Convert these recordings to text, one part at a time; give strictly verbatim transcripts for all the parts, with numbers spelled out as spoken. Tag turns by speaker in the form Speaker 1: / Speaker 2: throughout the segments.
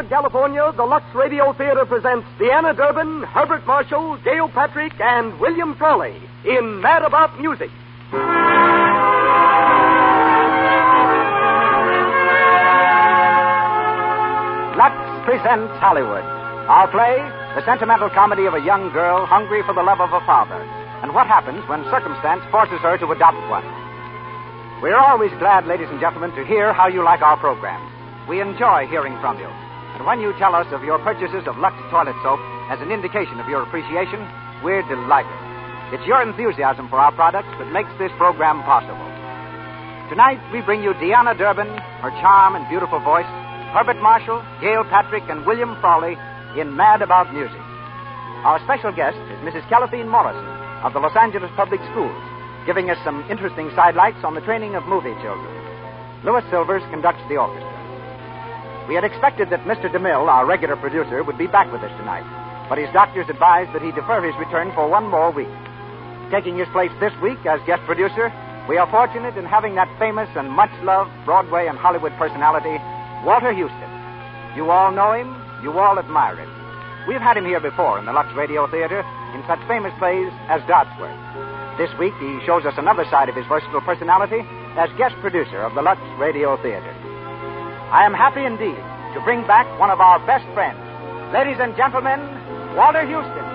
Speaker 1: Hollywood, California, the Lux Radio Theater presents Deanna Durbin, Herbert Marshall, Gail Patrick, and William Frawley in Mad About Music.
Speaker 2: Lux presents Hollywood. Our play, the sentimental comedy of a young girl hungry for the love of a father, and what happens when circumstance forces her to adopt one. We're always glad, ladies and gentlemen, to hear how you like our programs. We enjoy hearing from you. And when you tell us of your purchases of Lux toilet soap as an indication of your appreciation, we're delighted. It's your enthusiasm for our products that makes this program possible. Tonight, we bring you Deanna Durbin, her charm and beautiful voice, Herbert Marshall, Gail Patrick, and William Frawley in Mad About Music. Our special guest is Missus Calaphine Morrison of the Los Angeles Public Schools, giving us some interesting sidelights on the training of movie children. Louis Silvers conducts the orchestra. We had expected that Mister DeMille, our regular producer, would be back with us tonight, but his doctors advised that he defer his return for one more week. Taking his place this week as guest producer, we are fortunate in having that famous and much-loved Broadway and Hollywood personality, Walter Huston. You all know him, you all admire him. We've had him here before in the Lux Radio Theater in such famous plays as Dodsworth. This week, he shows us another side of his versatile personality as guest producer of the Lux Radio Theater. I am happy indeed to bring back one of our best friends. Ladies and gentlemen, Walter Huston.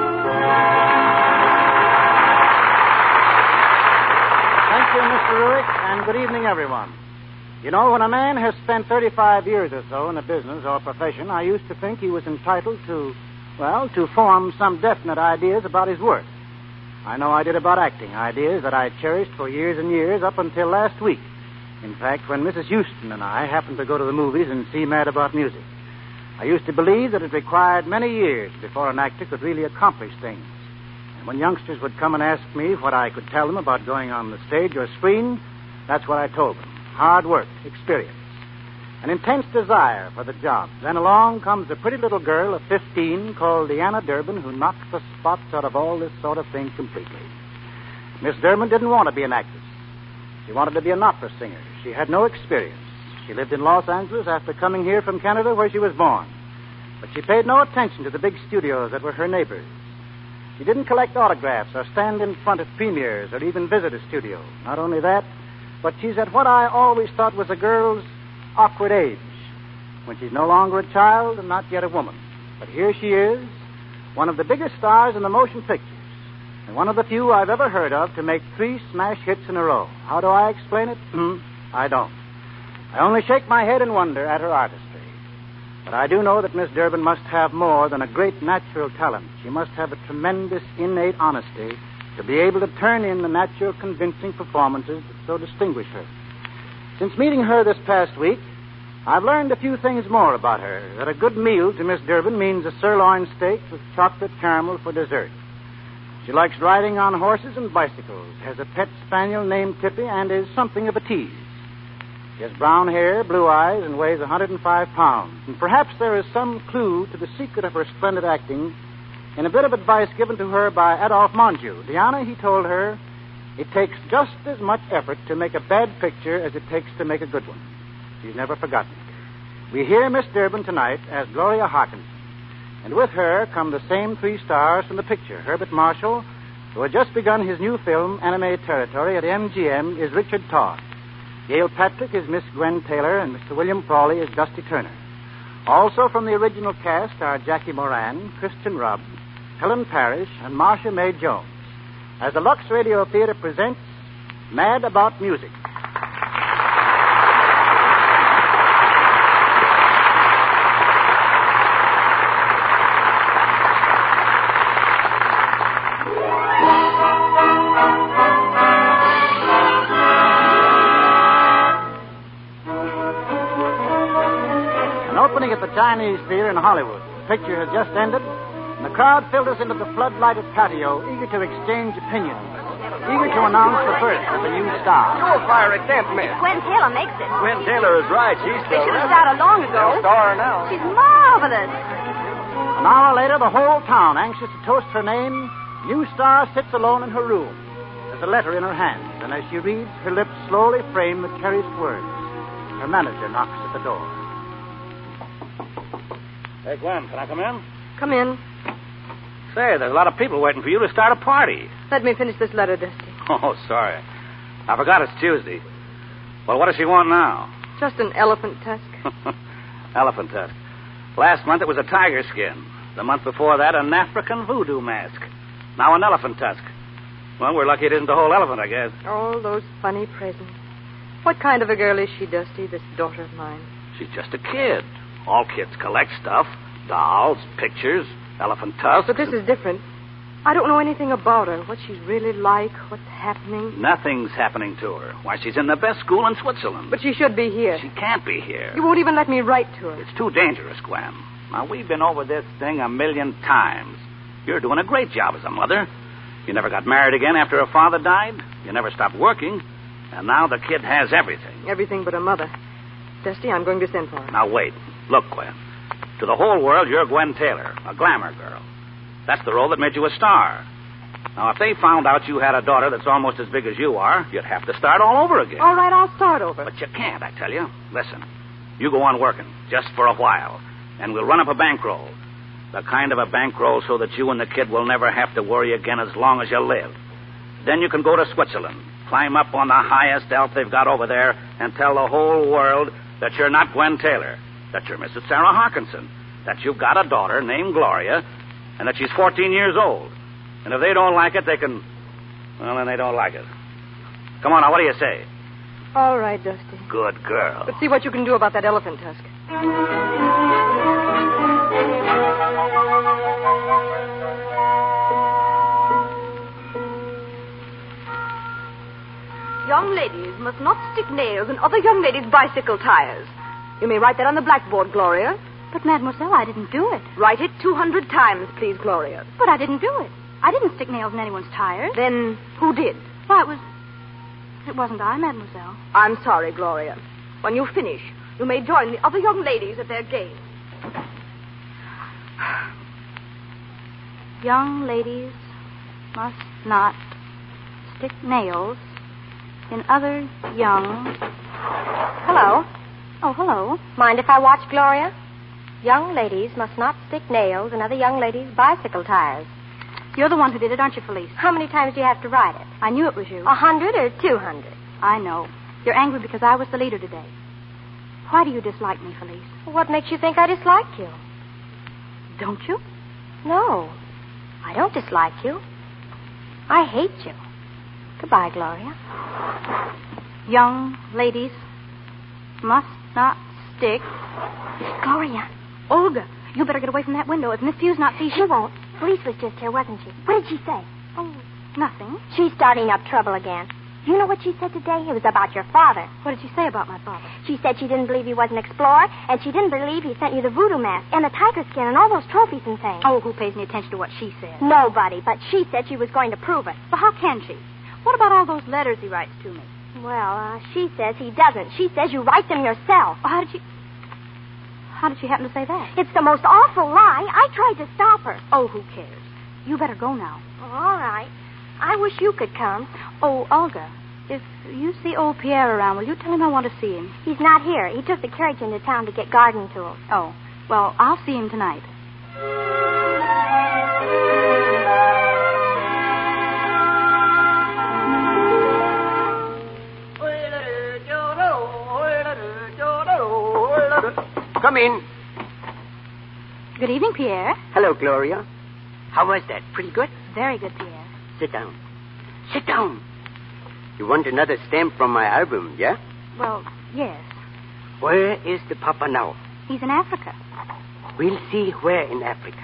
Speaker 3: Thank you, Mister Ruick, and good evening, everyone. You know, when a man has spent thirty-five years or so in a business or profession, I used to think he was entitled to, well, to form some definite ideas about his work. I know I did about acting, ideas that I cherished for years and years up until last week. In fact, when Missus Huston and I happened to go to the movies and see Mad About Music, I used to believe that it required many years before an actor could really accomplish things. And when youngsters would come and ask me what I could tell them about going on the stage or screen, that's what I told them. Hard work, experience, an intense desire for the job. Then along comes a pretty little girl of fifteen called Deanna Durbin, who knocks the spots out of all this sort of thing completely. Miss Durbin didn't want to be an actress. She wanted to be an opera singer. She had no experience. She lived in Los Angeles after coming here from Canada, where she was born. But she paid no attention to the big studios that were her neighbors. She didn't collect autographs or stand in front of premieres or even visit a studio. Not only that, but she's at what I always thought was a girl's awkward age, when she's no longer a child and not yet a woman. But here she is, one of the biggest stars in the motion pictures, and one of the few I've ever heard of to make three smash hits in a row. How do I explain it? Hmm, I don't. I only shake my head in wonder at her artistry. But I do know that Miss Durbin must have more than a great natural talent. She must have a tremendous innate honesty to be able to turn in the natural, convincing performances that so distinguish her. Since meeting her this past week, I've learned a few things more about her. That a good meal to Miss Durbin means a sirloin steak with chocolate caramel for dessert. She likes riding on horses and bicycles, has a pet spaniel named Tippy, and is something of a tease. She has brown hair, blue eyes, and weighs one hundred five pounds. And perhaps there is some clue to the secret of her splendid acting in a bit of advice given to her by Adolphe Menjou. Deanna, he told her, it takes just as much effort to make a bad picture as it takes to make a good one. She's never forgotten it. We hear Miss Durbin tonight as Gloria Harkinson. And with her come the same three stars from the picture. Herbert Marshall, who had just begun his new film, Anime Territory, at M G M, is Richard Todd. Gail Patrick is Miss Gwen Taylor, and Mister William Frawley is Dusty Turner. Also from the original cast are Jackie Moran, Christian Rubb, Helen Parrish, and Marcia May Jones, as the Lux Radio Theater presents Mad About Music. At the Chinese Theater in Hollywood. The picture has just ended, and the crowd filters into the floodlighted patio, eager to exchange opinions, eager to announce the birth of a new star.
Speaker 1: You'll fire it can't miss.
Speaker 4: Gwen Taylor makes it.
Speaker 1: Gwen Taylor is right. She's
Speaker 4: She
Speaker 1: still
Speaker 4: should have started long ago.
Speaker 1: They'll star her now.
Speaker 4: She's marvelous.
Speaker 3: An hour later, the whole town, anxious to toast her name, new star sits alone in her room. There's a letter in her hand, and as she reads, her lips slowly frame the cherished words. Her manager knocks at the door.
Speaker 5: Hey, Gwen, can I come in?
Speaker 4: Come in.
Speaker 5: Say, there's a lot of people waiting for you to start a party.
Speaker 4: Let me finish this letter, Dusty.
Speaker 5: Oh, sorry. I forgot it's Tuesday. Well, what does she want now?
Speaker 4: Just an elephant tusk.
Speaker 5: Elephant tusk. Last month it was a tiger skin. The month before that, an African voodoo mask. Now an elephant tusk. Well, we're lucky it isn't a whole elephant, I guess.
Speaker 4: All those funny presents. What kind of a girl is she, Dusty, this daughter of mine?
Speaker 5: She's just a kid. All kids collect stuff. Dolls, pictures, elephant tusks.
Speaker 4: But this is different. I don't know anything about her, what she's really like, what's happening.
Speaker 5: Nothing's happening to her. Why, she's in the best school in Switzerland.
Speaker 4: But she should be here.
Speaker 5: She can't be here.
Speaker 4: You won't even let me write to her.
Speaker 5: It's too dangerous, Gwen. Now, we've been over this thing a million times. You're doing a great job as a mother. You never got married again after her father died. You never stopped working. And now the kid has everything.
Speaker 4: Everything but a mother. Dusty, I'm going to send for her.
Speaker 5: Now, wait. Look, Gwen. To the whole world, you're Gwen Taylor, a glamour girl. That's the role that made you a star. Now, if they found out you had a daughter that's almost as big as you are, you'd have to start all over again.
Speaker 4: All right, I'll start over.
Speaker 5: But you can't, I tell you. Listen, you go on working, just for a while, and we'll run up a bankroll. The kind of a bankroll so that you and the kid will never have to worry again as long as you live. Then you can go to Switzerland, climb up on the highest Alp they've got over there, and tell the whole world that you're not Gwen Taylor, that you're Missus Sarah Harkinson, that you've got a daughter named Gloria, and that she's fourteen years old. And if they don't like it, they can... Well, then they don't like it. Come on, now, what do you say?
Speaker 4: All right, Dusty.
Speaker 5: Good girl.
Speaker 4: But see what you can do about that elephant tusk.
Speaker 6: Young ladies must not stick nails in other young ladies' bicycle tires. You may write that on the blackboard, Gloria.
Speaker 7: But, Mademoiselle, I didn't do it.
Speaker 6: Write it two hundred times, please, Gloria.
Speaker 7: But I didn't do it. I didn't stick nails in anyone's tires.
Speaker 6: Then who did?
Speaker 7: Why, it was... It wasn't I, Mademoiselle.
Speaker 6: I'm sorry, Gloria. When you finish, you may join the other young ladies at their game.
Speaker 7: Young ladies must not stick nails in other young...
Speaker 8: Hello.
Speaker 7: Oh, hello.
Speaker 8: Mind if I watch Gloria? Young ladies must not stick nails in other young ladies' bicycle tires.
Speaker 7: You're the one who did it, aren't you, Felice?
Speaker 8: How many times do you have to write it?
Speaker 7: I knew it was you.
Speaker 8: A hundred or two hundred?
Speaker 7: I know. You're angry because I was the leader today. Why do you dislike me, Felice?
Speaker 8: What makes you think I dislike you?
Speaker 7: Don't you?
Speaker 8: No, I don't dislike you. I hate you. Goodbye, Gloria.
Speaker 7: Young ladies must not stick...
Speaker 8: Gloria.
Speaker 7: Olga, you better get away from that window. If Miss Fuse not sees
Speaker 8: She won't. Felice was just here, wasn't she? What did she say?
Speaker 7: Oh, nothing.
Speaker 8: She's starting up trouble again. You know what she said today? It was about your father.
Speaker 7: What did she say about my father?
Speaker 8: She said she didn't believe he was an explorer, and she didn't believe he sent you the voodoo mask and the tiger skin and all those trophies and things.
Speaker 7: Oh, who pays any attention to what she said?
Speaker 8: Nobody, but she said she was going to prove it.
Speaker 7: Well, how can she? What about all those letters he writes to me?
Speaker 8: Well, uh, she says he doesn't. She says you write them yourself.
Speaker 7: Well, how did she... How did she happen to say that?
Speaker 8: It's the most awful lie. I tried to stop her.
Speaker 7: Oh, who cares? You better go now.
Speaker 8: All right. I wish you could come.
Speaker 7: Oh, Olga, if you see old Pierre around, will you tell him I want to see him?
Speaker 8: He's not here. He took the carriage into town to get garden tools.
Speaker 7: Oh, well, I'll see him tonight.
Speaker 9: Come in.
Speaker 7: Good evening, Pierre.
Speaker 9: Hello, Gloria. How was that? Pretty good?
Speaker 7: Very good, Pierre.
Speaker 9: Sit down. Sit down. You want another stamp from my album, yeah?
Speaker 7: Well, yes.
Speaker 9: Where is the papa now?
Speaker 7: He's in Africa.
Speaker 9: We'll see where in Africa.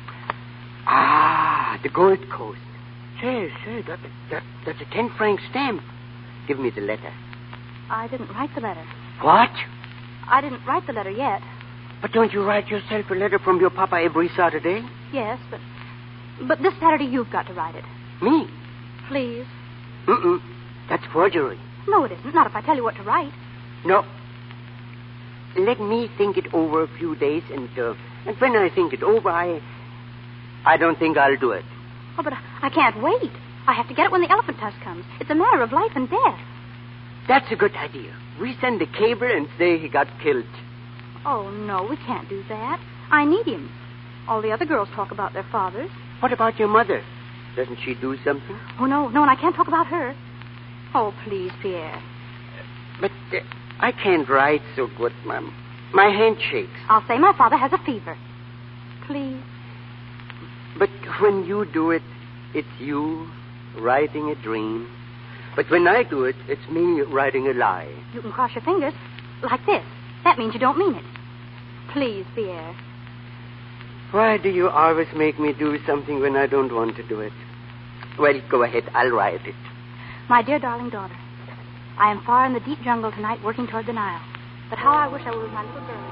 Speaker 9: Ah, the Gold Coast. Say, say, that, that, that's a ten franc stamp. Give me the letter.
Speaker 7: I didn't write the letter.
Speaker 9: What?
Speaker 7: I didn't write the letter yet.
Speaker 9: But don't you write yourself a letter from your papa every Saturday?
Speaker 7: Yes, but... But this Saturday you've got to write it.
Speaker 9: Me?
Speaker 7: Please.
Speaker 9: Mm-mm. That's forgery.
Speaker 7: No, it isn't. Not if I tell you what to write.
Speaker 9: No. Let me think it over a few days, and, uh, and when I think it over, I... I don't think I'll do it.
Speaker 7: Oh, but I can't wait. I have to get it when the elephant tusk comes. It's a matter of life and death.
Speaker 9: That's a good idea. We send a cable and say he got killed.
Speaker 7: Oh, no, we can't do that. I need him. All the other girls talk about their fathers.
Speaker 9: What about your mother? Doesn't she do something?
Speaker 7: Oh, no, no, and I can't talk about her. Oh, please, Pierre.
Speaker 9: But uh, I can't write so good, Mom. My hand shakes.
Speaker 7: I'll say my father has a fever. Please.
Speaker 9: But when you do it, it's you writing a dream. But when I do it, it's me writing a lie.
Speaker 7: You can cross your fingers like this. That means you don't mean it. Please, Pierre.
Speaker 9: Why do you always make me do something when I don't want to do it? Well, go ahead. I'll write it.
Speaker 7: My dear darling daughter, I am far in the deep jungle tonight working toward the Nile. But how I wish I were with my little girl.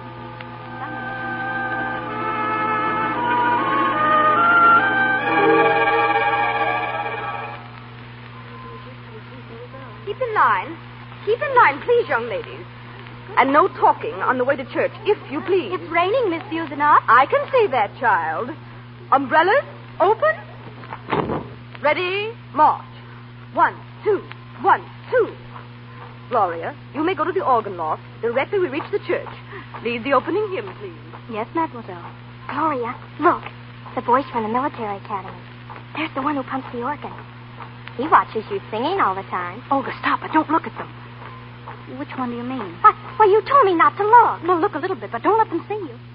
Speaker 6: Keep in line. Keep in line, please, young ladies. And no talking on the way to church, if you please.
Speaker 7: It's raining, Miss Buzinoff.
Speaker 6: I can see that, child. Umbrellas, open. Ready, march. One, two, one, two. Gloria, you may go to the organ loft directly we reach the church. Lead the opening hymn, please.
Speaker 7: Yes, mademoiselle.
Speaker 8: Gloria, look. The boys from the military academy. There's the one who pumps the organ. He watches you singing all the time.
Speaker 7: Olga, stop it. Don't look at them. Which one do you mean?
Speaker 8: What? Well, you told me not to look.
Speaker 7: No, look a little bit, but don't let them see you.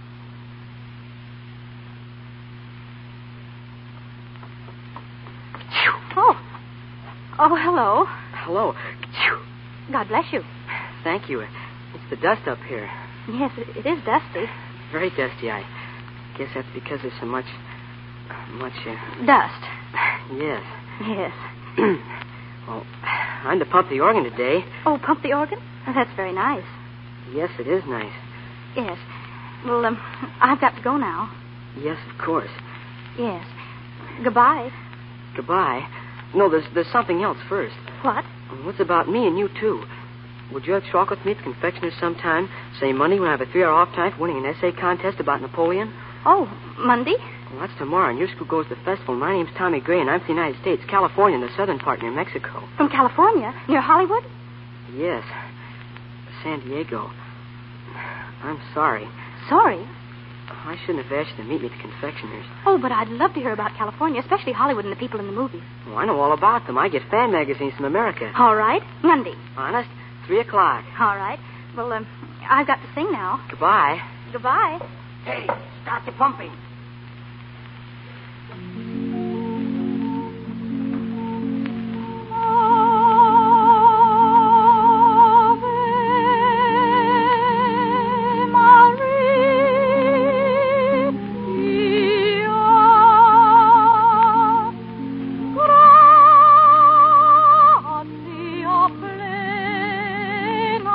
Speaker 7: Oh. Oh, hello.
Speaker 10: Hello.
Speaker 7: God bless you.
Speaker 10: Thank you. It's the dust up here.
Speaker 7: Yes, it, it is dusty.
Speaker 10: Very dusty. I guess that's because there's so much... much... Uh...
Speaker 7: Dust.
Speaker 10: Yes.
Speaker 7: Yes.
Speaker 10: Well, I'm to pump the organ today.
Speaker 7: Oh, pump the organ? Oh, that's very nice.
Speaker 10: Yes, it is nice.
Speaker 7: Yes. Well, um, I've got to go now.
Speaker 10: Yes, of course.
Speaker 7: Yes. Goodbye.
Speaker 10: Goodbye. No, there's there's something else first.
Speaker 7: What?
Speaker 10: What's about me and you, too? Would you like to talk with me at the confectioner's sometime? Say Monday when I have a three-hour off time for winning an essay contest about Napoleon?
Speaker 7: Oh, Monday?
Speaker 10: Well, that's tomorrow, and your school goes to the festival. My name's Tommy Gray, and I'm from the United States, California, in the southern part near Mexico.
Speaker 7: From California? Near Hollywood?
Speaker 10: Yes. San Diego. I'm sorry.
Speaker 7: Sorry?
Speaker 10: I shouldn't have asked you to meet me at the confectioner's.
Speaker 7: Oh, but I'd love to hear about California, especially Hollywood and the people in the movies.
Speaker 10: Well, I know all about them. I get fan magazines from America.
Speaker 7: All right. Monday.
Speaker 10: Honest? Three o'clock.
Speaker 7: All right. Well, um, I've got to sing now.
Speaker 10: Goodbye.
Speaker 7: Goodbye.
Speaker 9: Hey, start the pumping.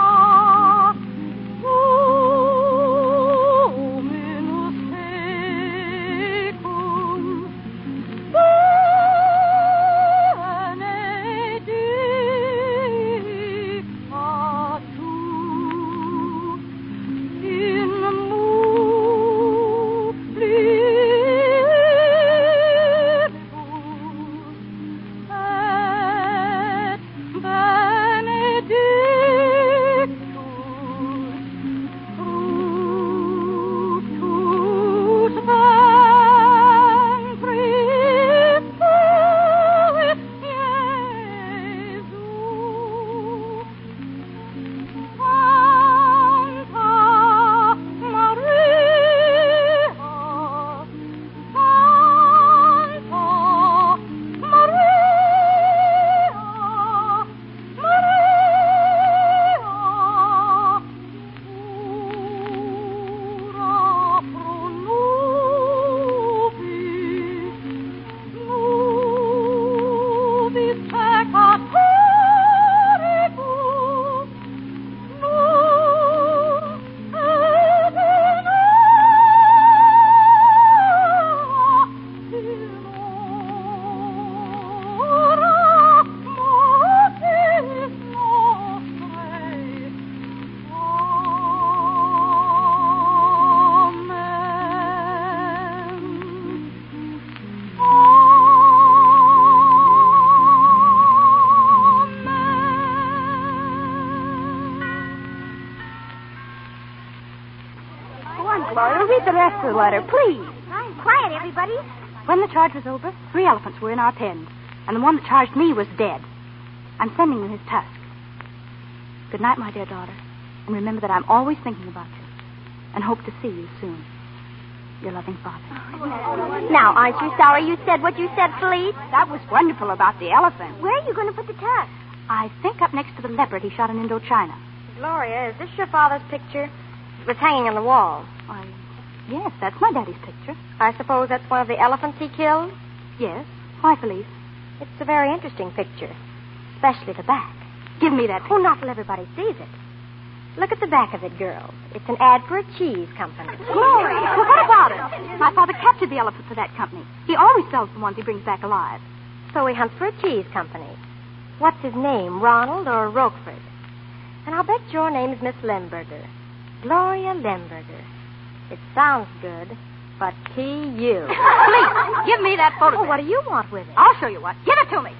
Speaker 11: Luminous
Speaker 7: Gloria. Read the rest of the letter, please.
Speaker 8: Fine, quiet, everybody.
Speaker 7: When the charge was over, three elephants were in our pens, and the one that charged me was dead. I'm sending you his tusk. Good night, my dear daughter, and remember that I'm always thinking about you, and hope to see you soon. Your loving father.
Speaker 8: Now, aren't you sorry you said what you said, Felice?
Speaker 7: That was wonderful about the elephant.
Speaker 8: Where are you going to put the tusk?
Speaker 7: I think up next to the leopard he shot in Indochina.
Speaker 8: Gloria, is this your father's picture? It was hanging on the wall.
Speaker 7: Why, yes, that's my daddy's picture.
Speaker 8: I suppose that's one of the elephants he killed?
Speaker 7: Yes. Why, Felice?
Speaker 8: It's a very interesting picture, especially the back.
Speaker 7: Give me that picture.
Speaker 8: Oh, not till everybody sees it. Look at the back of it, girls. It's an ad for a cheese company.
Speaker 7: Gloria! Well, what about it? My father captured the elephant for that company. He always sells the ones he brings back alive.
Speaker 8: So he hunts for a cheese company. What's his name, Ronald or Roquefort? And I'll bet your name's Miss Lemberger. Gloria Lemberger. It sounds good, but T U.
Speaker 7: Please, give me that photograph.
Speaker 8: Oh, what do you want with it?
Speaker 7: I'll show you what. Give it to me.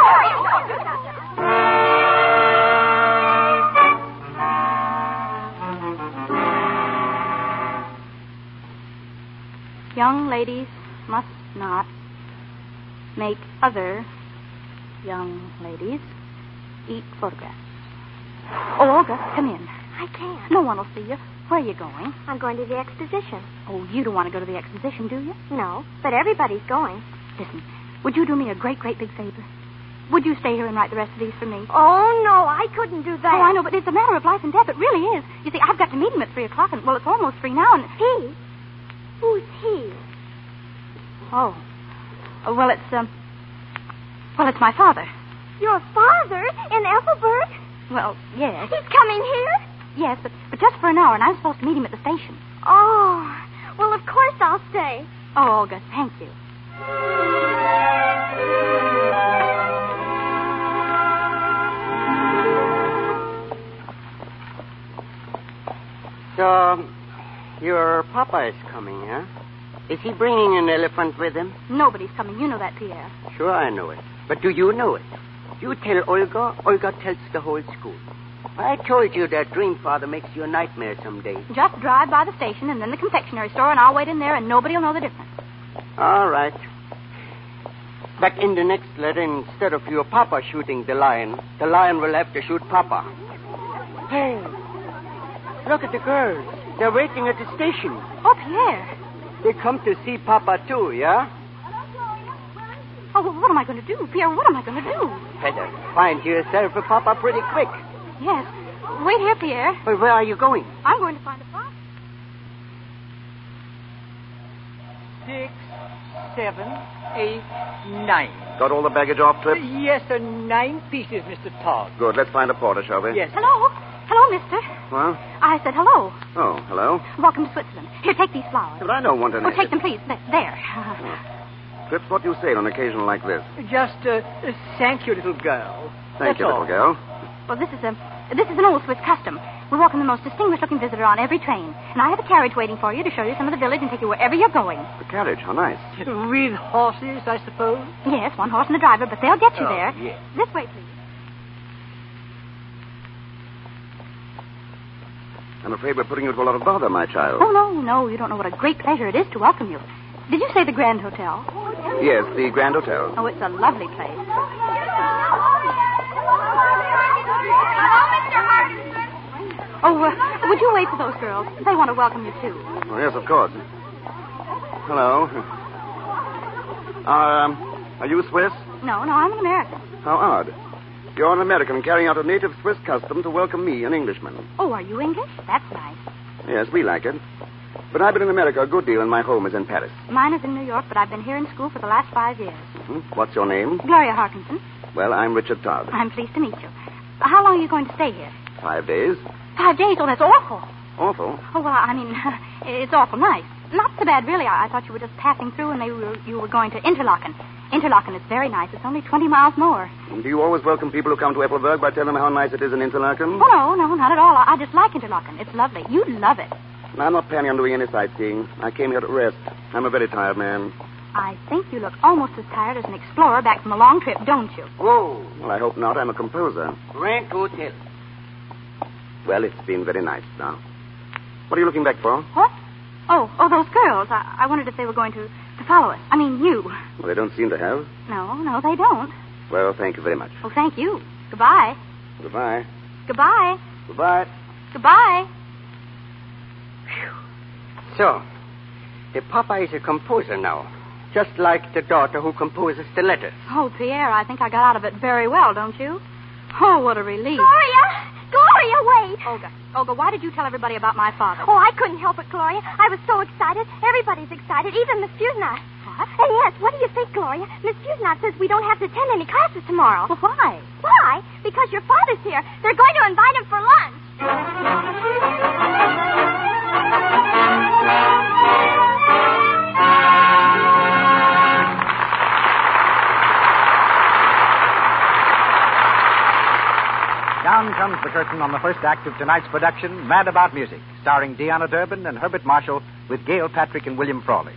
Speaker 7: Young ladies must not make other young ladies eat photographs. Oh, Olga, come in.
Speaker 8: I can't.
Speaker 7: No one will see you. Where are you going?
Speaker 8: I'm going to the exposition.
Speaker 7: Oh, you don't want to go to the exposition, do you?
Speaker 8: No, but everybody's going.
Speaker 7: Listen, would you do me a great, great big favor? Would you stay here and write the rest of these for me?
Speaker 8: Oh, no, I couldn't do that.
Speaker 7: Oh, I know, but it's a matter of life and death. It really is. You see, I've got to meet him at three o'clock, and, well, it's almost three now, and...
Speaker 8: He? Who's he?
Speaker 7: Oh. oh well, it's, um... Well, it's my father.
Speaker 8: Your father? In Ethelbert?
Speaker 7: Well, yes.
Speaker 8: He's coming here?
Speaker 7: Yes, but, but just for an hour, and I'm supposed to meet him at the station.
Speaker 8: Oh, well, of course I'll stay.
Speaker 7: Oh, Olga, thank you.
Speaker 9: So, your papa is coming, huh? Is he bringing an elephant with him?
Speaker 7: Nobody's coming. You know that, Pierre.
Speaker 9: Sure, I know it. But do you know it? You tell Olga, Olga tells the whole school. I told you that dream father makes you a nightmare someday.
Speaker 7: Just drive by the station and then the confectionery store, and I'll wait in there, and nobody will know the difference.
Speaker 9: All right. But in the next letter, instead of your papa shooting the lion, the lion will have to shoot papa. Hey, look at the girls. They're waiting at the station.
Speaker 7: Oh, Pierre.
Speaker 9: They come to see papa, too, yeah?
Speaker 7: Oh, well, what am I going to do? Pierre, what am I going to do?
Speaker 9: Better find yourself a papa pretty quick.
Speaker 7: Yes. Wait here, Pierre.
Speaker 9: But where are you going?
Speaker 7: I'm going to find a papa.
Speaker 11: Six, seven, eight, nine.
Speaker 12: Got all the baggage off, Trip?
Speaker 11: Yes, sir. Nine pieces, Mister Todd.
Speaker 12: Good. Let's find a porter, shall we?
Speaker 11: Yes.
Speaker 7: Hello? Hello, mister.
Speaker 12: Well?
Speaker 7: I said hello.
Speaker 12: Oh, hello.
Speaker 7: Welcome to Switzerland. Here, take these flowers.
Speaker 12: But I don't want any.
Speaker 7: Oh, take them, please. Th- There.
Speaker 12: Trips, what do you say on an occasion like this?
Speaker 11: Just, uh, uh, thank you, little girl.
Speaker 12: Thank
Speaker 11: That's
Speaker 12: you,
Speaker 11: all.
Speaker 12: little girl.
Speaker 7: Well, this is a this is an old Swiss custom. We welcome the most distinguished-looking visitor on every train. And I have a carriage waiting for you to show you some of the village and take you wherever you're going.
Speaker 12: The carriage, how nice.
Speaker 11: With horses, I suppose?
Speaker 7: Yes, one horse and a driver, but they'll get you
Speaker 11: Oh,
Speaker 7: there.
Speaker 11: yes.
Speaker 7: This way, please.
Speaker 12: I'm afraid we're putting you to a lot of bother, my child.
Speaker 7: Oh, no, no. You don't know what a great pleasure it is to welcome you. Did you say the Grand Hotel?
Speaker 12: Yes, the Grand Hotel.
Speaker 7: Oh, it's a lovely place. Oh, uh, would you wait for those girls? They want to welcome you, too.
Speaker 12: Oh, yes, of course. Hello. Um, are you Swiss?
Speaker 7: No, no, I'm an American.
Speaker 12: How odd. You're an American carrying out a native Swiss custom to welcome me, an Englishman.
Speaker 7: Oh, are you English? That's nice.
Speaker 12: Yes, we like it. But I've been in America a good deal, and my home is in Paris.
Speaker 7: Mine is in New York, but I've been here in school for the last five years.
Speaker 12: Hmm? What's your name?
Speaker 7: Gloria Harkinson.
Speaker 12: Well, I'm Richard Todd.
Speaker 7: I'm pleased to meet you. How long are you going to stay here?
Speaker 12: Five days.
Speaker 7: Five days? Oh, that's awful.
Speaker 12: Awful.
Speaker 7: Oh, well, I mean, it's awful nice. Not so bad, really. I, I thought you were just passing through and they were, you were going to Interlaken. Interlaken is very nice. It's only twenty miles more.
Speaker 12: Do you always welcome people who come to Ethelberg by telling them how nice it is in Interlaken?
Speaker 7: Oh, no, no, not at all. I, I just like Interlaken. It's lovely. You'd love it.
Speaker 12: I'm not planning on doing any sightseeing. I came here to rest. I'm a very tired man.
Speaker 7: I think you look almost as tired as an explorer back from a long trip, don't you?
Speaker 9: Whoa.
Speaker 12: Well, I hope not. I'm a composer.
Speaker 9: Grand Hotel.
Speaker 12: Well, it's been very nice now. What are you looking back for?
Speaker 7: What? Oh, oh, those girls. I, I wondered if they were going to, to follow us. I mean, you.
Speaker 12: Well, they don't seem to have.
Speaker 7: No, no, they don't.
Speaker 12: Well, thank you very much.
Speaker 7: Oh, thank you. Goodbye.
Speaker 12: Goodbye.
Speaker 7: Goodbye.
Speaker 12: Goodbye.
Speaker 7: Goodbye.
Speaker 9: So, the Papa is a composer now, just like the daughter who composes the letters.
Speaker 7: Oh, Pierre, I think I got out of it very well, don't you? Oh, what a relief.
Speaker 8: Gloria! Gloria, wait!
Speaker 7: Olga, Olga, why did you tell everybody about my father?
Speaker 8: Oh, I couldn't help it, Gloria. I was so excited. Everybody's excited, even Miss Fusnot.
Speaker 7: What?
Speaker 8: And yes, what do you think, Gloria? Miss Fusnot says we don't have to attend any classes tomorrow.
Speaker 7: Well, why?
Speaker 8: Why? Because your father's here. They're going to invite him for lunch.
Speaker 2: Down comes the curtain on the first act of tonight's production, Mad About Music, starring Deanna Durbin and Herbert Marshall with Gail Patrick and William Frawley.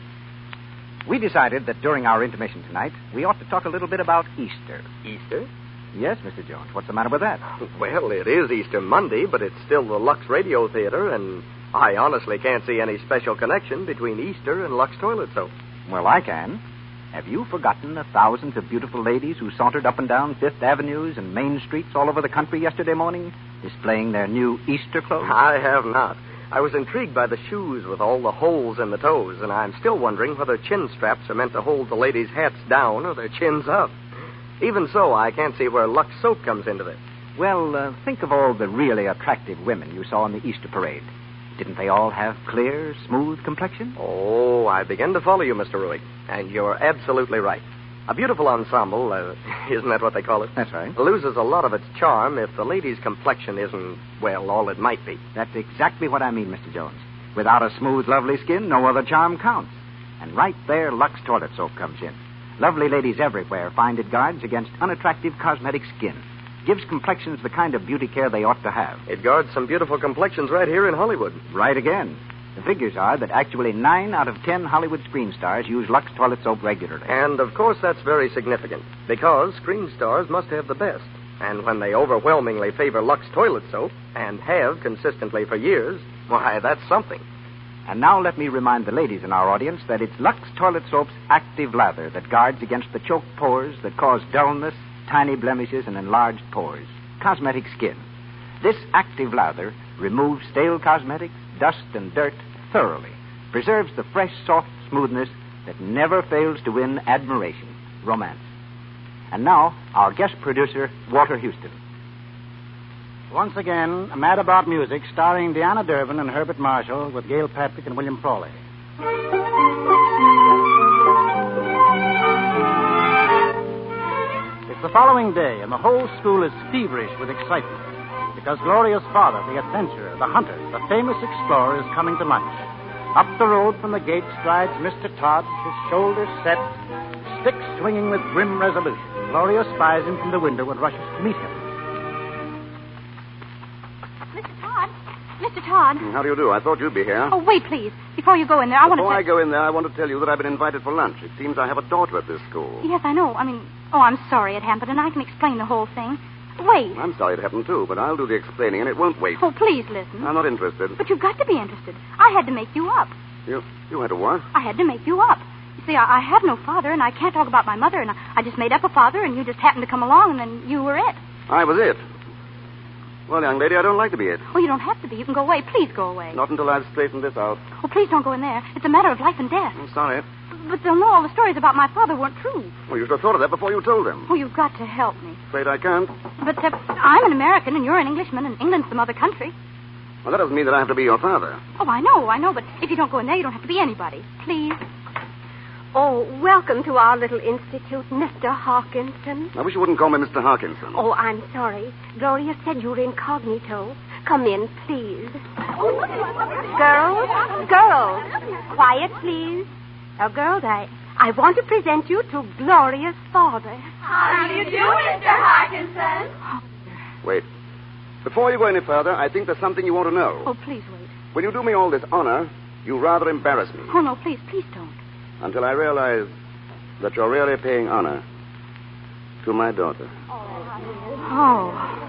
Speaker 2: We decided that during our intermission tonight, we ought to talk a little bit about Easter.
Speaker 13: Easter?
Speaker 2: Yes, Mister Jones. What's the matter with that?
Speaker 13: Well, it is Easter Monday, but it's still the Lux Radio Theater, and I honestly can't see any special connection between Easter and Lux Toilet Soap.
Speaker 2: Well, I can. Have you forgotten the thousands of beautiful ladies who sauntered up and down Fifth Avenues and Main Streets all over the country yesterday morning, displaying their new Easter clothes?
Speaker 13: I have not. I was intrigued by the shoes with all the holes in the toes, and I'm still wondering whether chin straps are meant to hold the ladies' hats down or their chins up. Even so, I can't see where Lux Soap comes into this.
Speaker 2: Well, uh, think of all the really attractive women you saw in the Easter parade. Didn't they all have clear, smooth complexion?
Speaker 13: Oh, I begin to follow you, Mister Ruick, and you're absolutely right. A beautiful ensemble, uh, isn't that what they call it?
Speaker 2: That's right.
Speaker 13: Loses a lot of its charm if the lady's complexion isn't, well, all it might be.
Speaker 2: That's exactly what I mean, Mister Jones. Without a smooth, lovely skin, no other charm counts. And right there, Lux Toilet Soap comes in. Lovely ladies everywhere find it guards against unattractive cosmetic skin. Gives complexions the kind of beauty care they ought to have.
Speaker 13: It guards some beautiful complexions right here in Hollywood.
Speaker 2: Right again. The figures are that actually nine out of ten Hollywood screen stars use Lux Toilet Soap regularly.
Speaker 13: And, of course, that's very significant, because screen stars must have the best. And when they overwhelmingly favor Lux Toilet Soap, and have consistently for years, why, that's something.
Speaker 2: And now let me remind the ladies in our audience that it's Lux Toilet Soap's active lather that guards against the choked pores that cause dullness, tiny blemishes, and enlarged pores. Cosmetic skin. This active lather removes stale cosmetics, dust, and dirt thoroughly. Preserves the fresh, soft smoothness that never fails to win admiration, romance. And now, our guest producer, Walter Houston.
Speaker 3: Once again, Mad About Music, starring Deanna Durbin and Herbert Marshall with Gail Patrick and William Frawley. It's the following day, and the whole school is feverish with excitement because Gloria's father, the adventurer, the hunter, the famous explorer, is coming to lunch. Up the road from the gate strides Mister Todd, his shoulders set, stick swinging with grim resolution. Gloria spies him from the window and rushes to meet him.
Speaker 7: Mister Todd? Mister Todd?
Speaker 12: How do you do? I thought you'd be here.
Speaker 7: Oh, wait, please. Before you go in there, I want to...
Speaker 12: Before
Speaker 7: say...
Speaker 12: I go in there, I want to tell you that I've been invited for lunch. It seems I have a daughter at this school.
Speaker 7: Yes, I know. I mean, oh, I'm sorry it happened, and I can explain the whole thing. Wait.
Speaker 12: I'm sorry it happened, too, but I'll do the explaining, and it won't wait.
Speaker 7: Oh, please listen.
Speaker 12: I'm not interested.
Speaker 7: But you've got to be interested. I had to make you up.
Speaker 12: You you had to what?
Speaker 7: I had to make you up. You see, I, I have no father, and I can't talk about my mother, and I, I just made up a father, and you just happened to come along, and then you were it.
Speaker 12: I was it. Well, young lady, I don't like to be it.
Speaker 7: Oh, you don't have to be. You can go away. Please go away.
Speaker 12: Not until I've straightened this out.
Speaker 7: Oh, please don't go in there. It's a matter of life and death.
Speaker 12: I'm sorry.
Speaker 7: But they'll know all the stories about my father weren't true.
Speaker 12: Well, you should have thought of that before you told them.
Speaker 7: Oh, you've got to help me.
Speaker 12: Afraid I can't.
Speaker 7: But uh, I'm an American, and you're an Englishman, and England's the mother country.
Speaker 12: Well, that doesn't mean that I have to be your father.
Speaker 7: Oh, I know, I know, but if you don't go in there, you don't have to be anybody. Please.
Speaker 6: Oh, welcome to our little institute, Mister Hawkinson.
Speaker 12: I wish you wouldn't call me Mister Hawkinson.
Speaker 6: Oh, I'm sorry. Gloria said you were incognito. Come in, please. Girls, girls, quiet, please. Now, girls, I, I want to present you to Gloria's father.
Speaker 14: How do you do, Mister Hawkinson?
Speaker 12: Wait. Before you go any further, I think there's something you want to know.
Speaker 7: Oh, please wait.
Speaker 12: When you do me all this honor, you rather embarrass me.
Speaker 7: Oh, no, please, please don't.
Speaker 12: Until I realize that you're really paying honor to my daughter.
Speaker 7: Oh.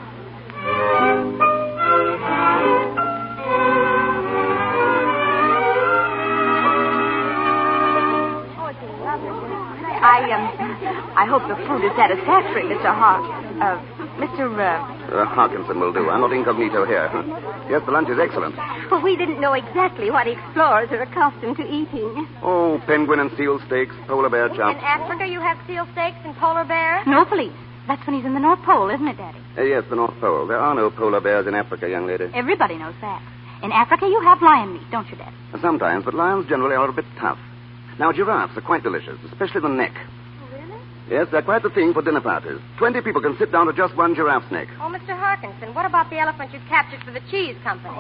Speaker 6: hope the food is satisfactory, Mister Hart. Uh, Mister Uh...
Speaker 12: Uh, Harkinson will do. I'm not incognito here. Yes, the lunch is excellent.
Speaker 8: Well, we didn't know exactly what explorers are accustomed to eating.
Speaker 12: Oh, penguin and seal steaks, polar bear
Speaker 8: In
Speaker 12: chops.
Speaker 8: Africa, you have seal steaks and polar bears?
Speaker 7: No, Felice. That's when he's in the North Pole, isn't it, Daddy?
Speaker 12: Uh, yes, the North Pole. There are no polar bears in Africa, young lady.
Speaker 7: Everybody knows that. In Africa, you have lion meat, don't you, Daddy?
Speaker 12: Sometimes, but lions generally are a bit tough. Now, giraffes are quite delicious, especially the neck. Yes, they're quite the thing for dinner parties. Twenty people can sit down to just one giraffe's neck.
Speaker 8: Oh, Mister Harkinson, what about the elephant you captured for the cheese company?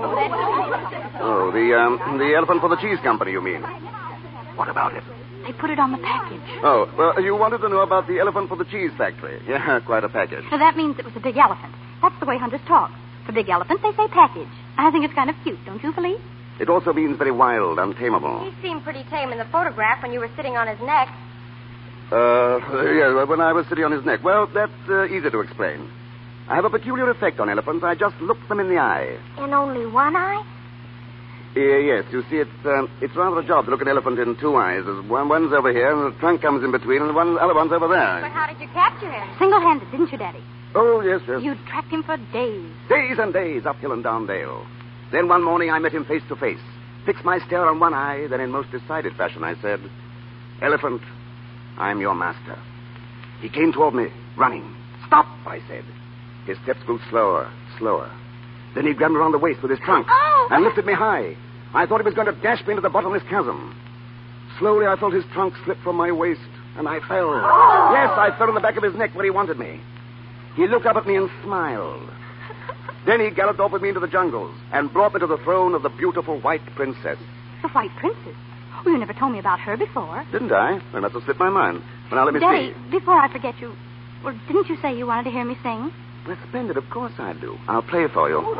Speaker 12: Oh, the, um, the elephant for the cheese company, you mean? What about it?
Speaker 7: They put it on the package.
Speaker 12: Oh, well, you wanted to know about the elephant for the cheese factory. Yeah, quite a package.
Speaker 7: So that means it was a big elephant. That's the way hunters talk. For big elephants, they say package. I think it's kind of cute, don't you, Felice?
Speaker 12: It also means very wild, untamable.
Speaker 8: He seemed pretty tame in the photograph when you were sitting on his neck.
Speaker 12: Uh, yeah, when I was sitting on his neck. Well, that's uh, easy to explain. I have a peculiar effect on elephants. I just look them in the eye.
Speaker 8: In only one eye?
Speaker 12: Yeah, yes, you see, it's um, it's rather a job to look an elephant in two eyes. There's one, one's over here, and the trunk comes in between, and the one, other one's over there.
Speaker 8: But how did you capture him?
Speaker 7: Single-handed, didn't you, Daddy?
Speaker 12: Oh, yes, yes.
Speaker 7: You tracked him for days.
Speaker 12: Days and days, up hill and down dale. Then one morning I met him face to face. Fixed my stare on one eye, then in most decided fashion I said, "Elephant, I'm your master." He came toward me, running. "Stop," I said. His steps grew slower, slower. Then he grabbed me around the waist with his trunk
Speaker 8: oh.
Speaker 12: and lifted me high. I thought he was going to dash me into the bottomless chasm. Slowly I felt his trunk slip from my waist, and I fell.
Speaker 8: Oh.
Speaker 12: Yes, I fell in the back of his neck where he wanted me. He looked up at me and smiled. Then he galloped off with me into the jungles and brought me to the throne of the beautiful White Princess.
Speaker 7: The White Princess? Oh, you never told me about her before.
Speaker 12: Didn't I? Well, that must have slipped my mind. Well, now let me
Speaker 7: Daddy,
Speaker 12: see.
Speaker 7: before I forget you, well, didn't you say you wanted to hear me sing?
Speaker 12: Well, splendid. Of course I do. I'll play for you.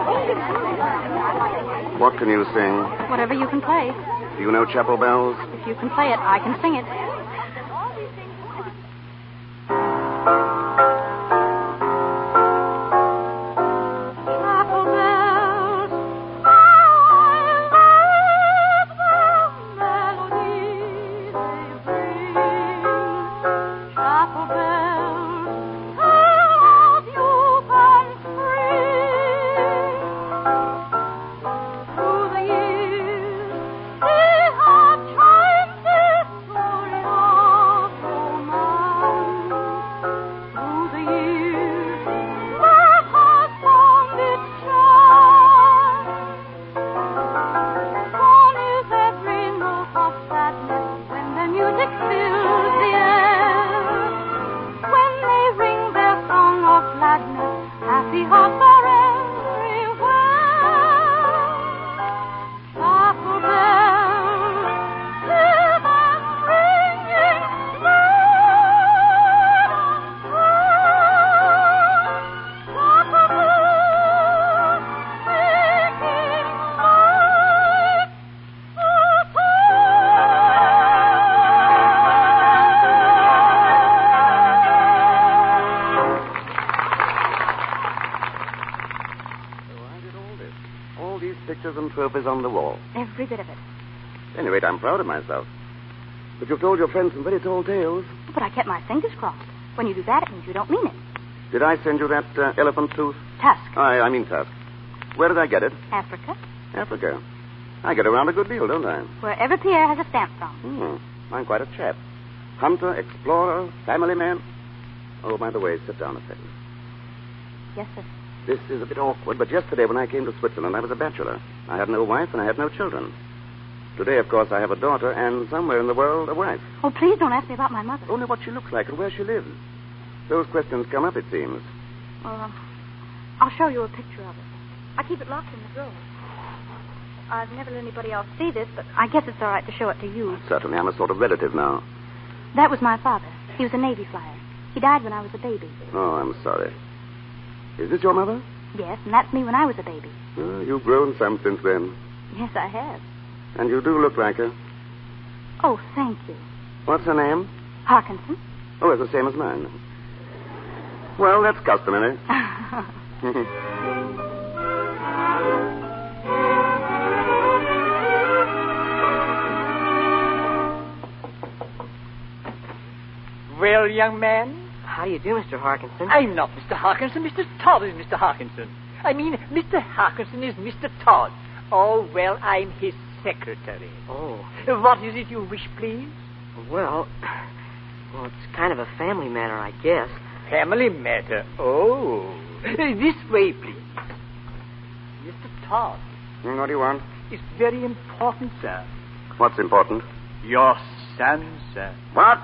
Speaker 12: What can you sing?
Speaker 7: Whatever you can play.
Speaker 12: Do you know Chapel Bells?
Speaker 7: If you can play it, I can sing it.
Speaker 12: Trophies on the wall.
Speaker 7: Every bit of it.
Speaker 12: At any rate, I'm proud of myself. But you've told your friends some very tall tales.
Speaker 7: But I kept my fingers crossed. When you do that, it means you don't mean it.
Speaker 12: Did I send you that uh, elephant tooth?
Speaker 7: Tusk.
Speaker 12: I, I mean tusk. Where did I get it?
Speaker 7: Africa.
Speaker 12: Africa. I get around a good deal, don't I?
Speaker 7: Wherever Pierre has a stamp from.
Speaker 12: Hmm. I'm quite a chap. Hunter, explorer, family man. Oh, by the way, sit down a second.
Speaker 7: Yes, sir.
Speaker 12: This is a bit awkward, but yesterday when I came to Switzerland, I was a bachelor. I had no wife and I had no children. Today, of course, I have a daughter and somewhere in the world, a wife.
Speaker 7: Oh, please don't ask me about my mother.
Speaker 12: Only what she looks like and where she lives. Those questions come up, it seems.
Speaker 7: Well, uh, I'll show you a picture of it. I keep it locked in the drawer. I've never let anybody else see this, but I guess it's all right to show it to you.
Speaker 12: Certainly, I'm a sort of relative now.
Speaker 7: That was my father. He was a Navy flyer. He died when I was a baby.
Speaker 12: Oh, I'm sorry. Is this your mother?
Speaker 7: Yes, and that's me when I was a baby.
Speaker 12: Oh, you've grown some since then.
Speaker 7: Yes, I have.
Speaker 12: And you do look like her.
Speaker 7: Oh, thank you.
Speaker 12: What's her name?
Speaker 7: Harkinson.
Speaker 12: Oh, it's the same as mine. Well, that's customary.
Speaker 11: Well, well, young man?
Speaker 10: How do you do, Mister Harkinson?
Speaker 11: I'm not Mister Harkinson. Mister Todd is Mister Harkinson. I mean, Mister Harkinson is Mister Todd. Oh, well, I'm his secretary.
Speaker 10: Oh.
Speaker 11: What is it you wish, please?
Speaker 10: Well, well, it's kind of a family matter, I guess.
Speaker 11: Family matter? Oh. This way, please. Mister Todd.
Speaker 12: What do you want?
Speaker 11: It's very important, sir.
Speaker 12: What's important?
Speaker 11: Your son, sir.
Speaker 12: What?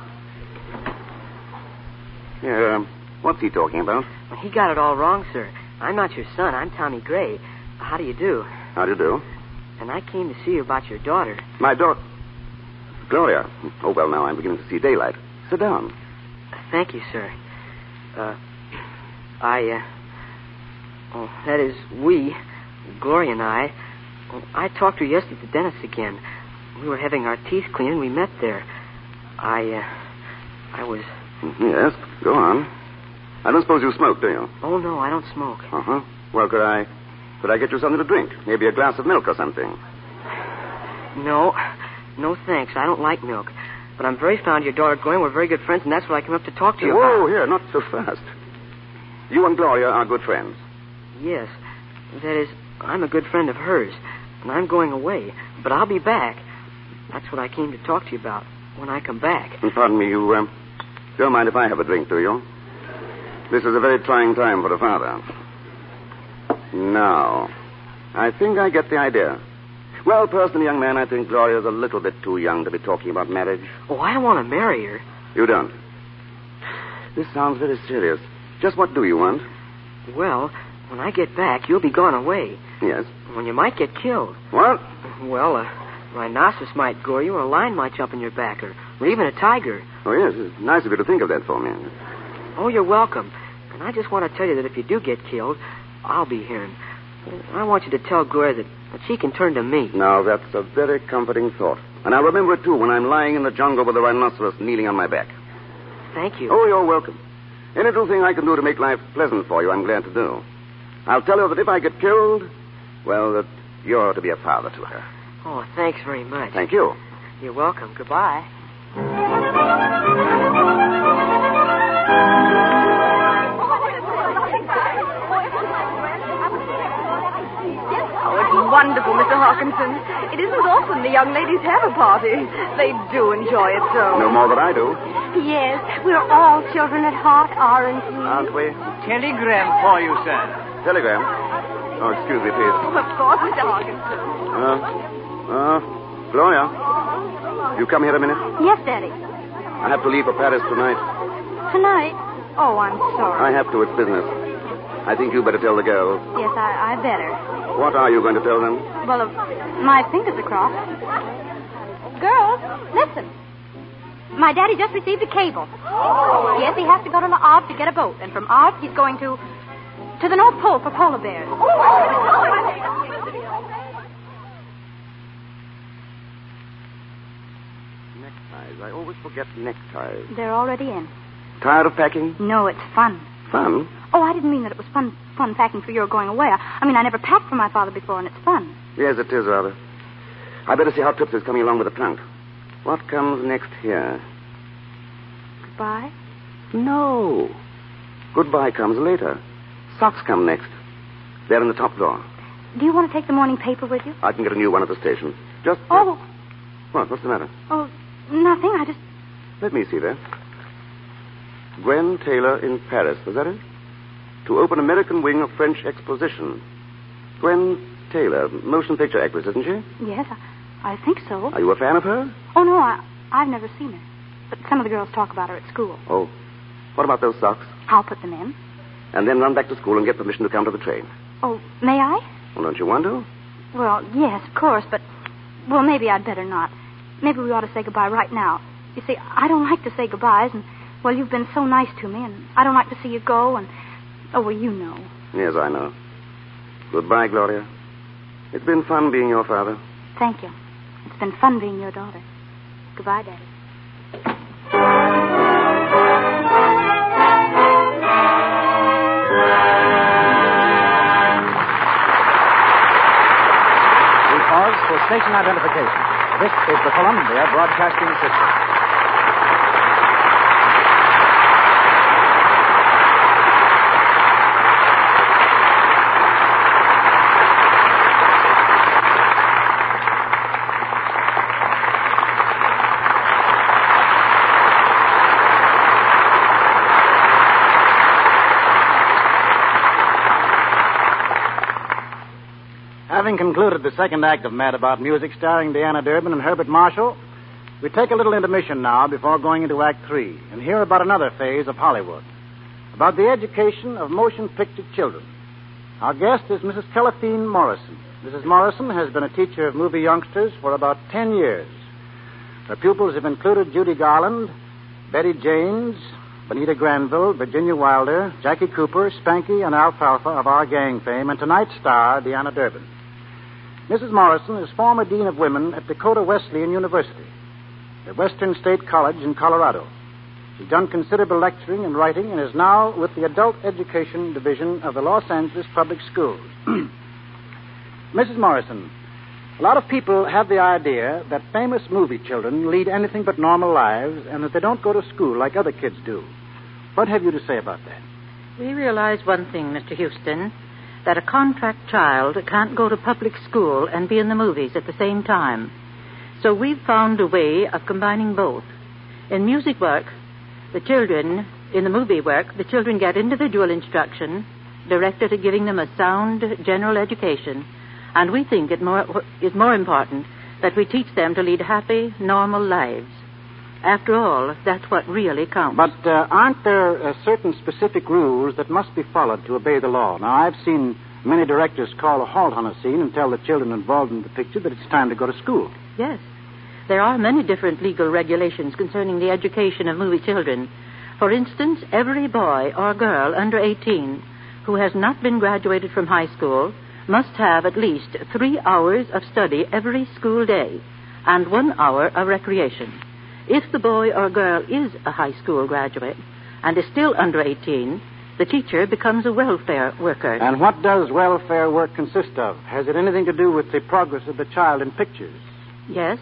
Speaker 12: Yeah, um, what's he talking about?
Speaker 10: Well, he got it all wrong, sir. I'm not your son. I'm Tommy Gray. How do you do?
Speaker 12: How do you do?
Speaker 10: And I came to see you about your daughter.
Speaker 12: My daughter? Gloria. Oh, well, now I'm beginning to see daylight. Sit down.
Speaker 10: Thank you, sir. Uh, I, uh... Oh, that is, we, Gloria and I... Oh, I talked to her yesterday at the dentist again. We were having our teeth cleaned and we met there. I, uh... I was...
Speaker 12: Yes, go on. I don't suppose you smoke, do you?
Speaker 10: Oh, no, I don't smoke.
Speaker 12: Uh-huh. Well, could I... Could I get you something to drink? Maybe a glass of milk or something?
Speaker 10: No. No, thanks. I don't like milk. But I'm very fond of your daughter, Gloria. We're very good friends, and that's what I came up to talk to you
Speaker 12: Whoa,
Speaker 10: about.
Speaker 12: here, not so fast. You and Gloria are good friends.
Speaker 10: Yes. That is, I'm a good friend of hers, and I'm going away. But I'll be back. That's what I came to talk to you about when I come back.
Speaker 12: Pardon me, you, um, don't mind if I have a drink, do you? This is a very trying time for a father. Now, I think I get the idea. Well, personally, young man, I think Gloria's a little bit too young to be talking about marriage.
Speaker 10: Oh, I don't want to marry her.
Speaker 12: You don't? This sounds very serious. Just what do you want?
Speaker 10: Well, when I get back, you'll be gone away.
Speaker 12: Yes.
Speaker 10: When you might get killed.
Speaker 12: What?
Speaker 10: Well, a rhinoceros might gore you, or a lion might jump on your back, or, or even a tiger.
Speaker 12: Oh, yes. It's nice of you to think of that for me.
Speaker 10: Oh, you're welcome. And I just want to tell you that if you do get killed, I'll be here. And I want you to tell Gloria that, that she can turn to me.
Speaker 12: Now, that's a very comforting thought. And I'll remember it, too, when I'm lying in the jungle with the rhinoceros kneeling on my back.
Speaker 10: Thank you.
Speaker 12: Oh, you're welcome. Any little thing I can do to make life pleasant for you, I'm glad to do. I'll tell her that if I get killed, well, that you're to be a father to her.
Speaker 10: Oh, thanks very much.
Speaker 12: Thank you.
Speaker 10: You're welcome. Goodbye.
Speaker 6: Oh, it's wonderful, Mister Hawkinson. It isn't often the young ladies have a party. They do enjoy it so.
Speaker 12: No more than I do.
Speaker 7: Yes, we're all children at heart, aren't we?
Speaker 12: Aren't we?
Speaker 11: Telegram for you, sir.
Speaker 12: Telegram? Oh, excuse me, please.
Speaker 6: Oh, of course, Mister Hawkinson.
Speaker 12: Uh, uh, Gloria, you come here a minute?
Speaker 7: Yes, Daddy.
Speaker 12: I have to leave for Paris tonight.
Speaker 7: Tonight? Oh, I'm sorry.
Speaker 12: I have to. It's business. I think you better tell the girls.
Speaker 7: Yes, I, I better.
Speaker 12: What are you going to tell them?
Speaker 7: Well, uh, my fingers are crossed. Girls, listen. My daddy just received a cable. Yes, he has to go to La Havre to get a boat. And from Havre, he's going to... to the North Pole for polar bears.
Speaker 12: Neckties. I always forget neckties.
Speaker 7: They're already in.
Speaker 12: Tired of packing?
Speaker 7: No, it's fun.
Speaker 12: Fun?
Speaker 7: Oh, I didn't mean that it was fun fun packing for your going away. I, I mean, I never packed for my father before, and it's fun.
Speaker 12: Yes, it is, rather. I better see how Trips is coming along with the trunk. What comes next here?
Speaker 7: Goodbye?
Speaker 12: No. Goodbye comes later. Socks come next. They're in the top drawer.
Speaker 7: Do you want to take the morning paper with you?
Speaker 12: I can get a new one at the station. Just...
Speaker 7: Oh.
Speaker 12: What? What's the matter?
Speaker 7: Oh, nothing. I just...
Speaker 12: Let me see that. Gwen Taylor in Paris. Was that it? To open American wing of French exposition. Gwen Taylor, motion picture actress, isn't she?
Speaker 7: Yes, I, I think so.
Speaker 12: Are you a fan of her?
Speaker 7: Oh, no, I, I've never seen her. But some of the girls talk about her at school.
Speaker 12: Oh. What about those socks?
Speaker 7: I'll put them in.
Speaker 12: And then run back to school and get permission to come to the train.
Speaker 7: Oh, may I?
Speaker 12: Well, don't you want to?
Speaker 7: Well, yes, of course, but... Well, maybe I'd better not. Maybe we ought to say goodbye right now. You see, I don't like to say goodbyes, and... Well, you've been so nice to me, and I don't like to see you go, and... Oh, well, you know.
Speaker 12: Yes, I know. Goodbye, Gloria. It's been fun being your father.
Speaker 7: Thank you. It's been fun being your daughter. Goodbye, Daddy.
Speaker 2: We pause for station identification. This is the Columbia Broadcasting System.
Speaker 3: Having concluded the second act of Mad About Music, starring Deanna Durbin and Herbert Marshall, we take a little intermission now before going into Act Three and hear about another phase of Hollywood, about the education of motion picture children. Our guest is Missus Celestine Morrison. Missus Morrison has been a teacher of movie youngsters for about ten years. Her pupils have included Judy Garland, Betty James, Benita Granville, Virginia Wilder, Jackie Cooper, Spanky, and Alfalfa of our gang fame, and tonight's star, Deanna Durbin. Missus Morrison is former Dean of Women at Dakota Wesleyan University, at Western State College in Colorado. She's done considerable lecturing and writing and is now with the Adult Education Division of the Los Angeles Public Schools. Missus Morrison, a lot of people have the idea that famous movie children lead anything but normal lives and that they don't go to school like other kids do. What have you to say about that?
Speaker 15: We realize one thing, Mister Houston, that a contract child can't go to public school and be in the movies at the same time. So we've found a way of combining both. In music work, the children, in the movie work, the children get individual instruction directed at giving them a sound general education, and we think it more, is more important that we teach them to lead happy, normal lives. After all, that's what really counts.
Speaker 3: But uh, aren't there uh, certain specific rules that must be followed to obey the law? Now, I've seen many directors call a halt on a scene and tell the children involved in the picture that it's time to go to school.
Speaker 15: Yes. There are many different legal regulations concerning the education of movie children. For instance, every boy or girl under eighteen who has not been graduated from high school must have at least three hours of study every school day and one hour of recreation. If the boy or girl is a high school graduate and is still under eighteen, the teacher becomes a welfare worker.
Speaker 3: And what does welfare work consist of? Has it anything to do with the progress of the child in pictures?
Speaker 15: Yes.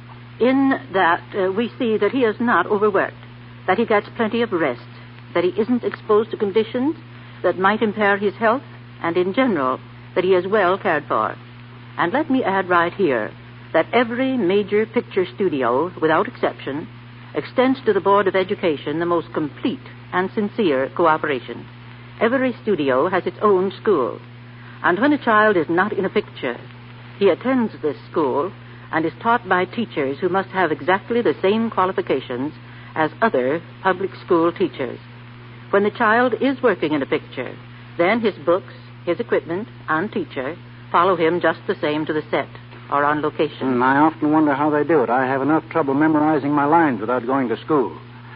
Speaker 15: In that, uh, we see that he is not overworked, that he gets plenty of rest, that he isn't exposed to conditions that might impair his health, and in general, that he is well cared for. And let me add right here that every major picture studio, without exception, extends to the Board of Education the most complete and sincere cooperation. Every studio has its own school, and when a child is not in a picture, he attends this school and is taught by teachers who must have exactly the same qualifications as other public school teachers. When the child is working in a picture, then his books, his equipment, and teacher follow him just the same to the set or on location.
Speaker 3: Mm, I often wonder how they do it. I have enough trouble memorizing my lines without going to school.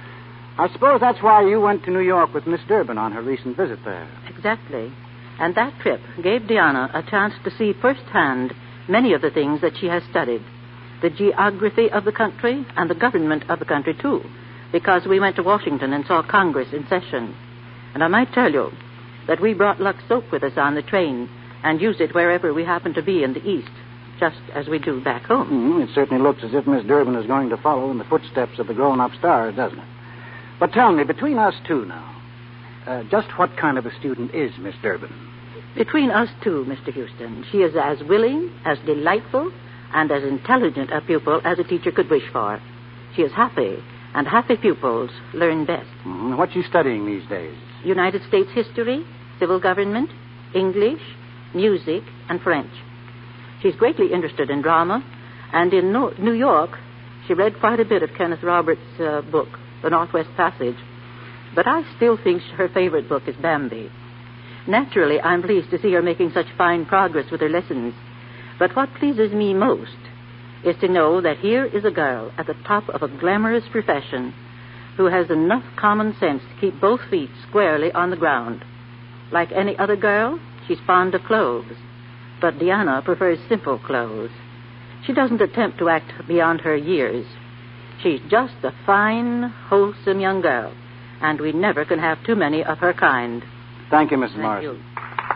Speaker 3: I suppose that's why you went to New York with Miss Durbin on her recent visit there.
Speaker 15: Exactly. And that trip gave Deanna a chance to see firsthand many of the things that she has studied. The geography of the country and the government of the country, too, because we went to Washington and saw Congress in session. And I might tell you that we brought Lux soap with us on the train and used it wherever we happened to be in the East, just as we do back home.
Speaker 3: Mm, it certainly looks as if Miss Durbin is going to follow in the footsteps of the grown-up stars, doesn't it? But tell me, between us two now, uh, just what kind of a student is Miss Durbin?
Speaker 15: Between us two, Mister Houston, she is as willing, as delightful, and as intelligent a pupil as a teacher could wish for. She is happy, and happy pupils learn best.
Speaker 3: Mm, what's she studying these days?
Speaker 15: United States history, civil government, English, music, and French. She's greatly interested in drama, and in no- New York, she read quite a bit of Kenneth Roberts' uh, book, The Northwest Passage. But I still think her favorite book is Bambi. Naturally, I'm pleased to see her making such fine progress with her lessons. But what pleases me most is to know that here is a girl at the top of a glamorous profession who has enough common sense to keep both feet squarely on the ground. Like any other girl, she's fond of clothes, but Deanna prefers simple clothes. She doesn't attempt to act beyond her years. She's just a fine, wholesome young girl, and we never can have too many of her kind.
Speaker 3: Thank you, Missus
Speaker 15: Thank
Speaker 3: Morrison.
Speaker 15: you.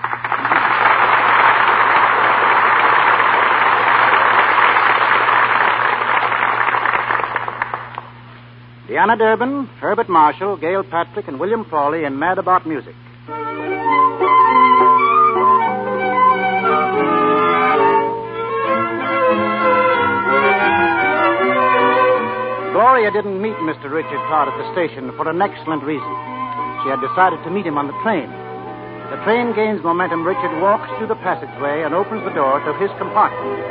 Speaker 3: Deanna Durbin, Herbert Marshall, Gail Patrick, and William Frawley in Mad About Music. Gloria didn't meet Mister Richard Todd at the station for an excellent reason. She had decided to meet him on the train. the train gains momentum, Richard walks through the passageway and opens the door to his compartment.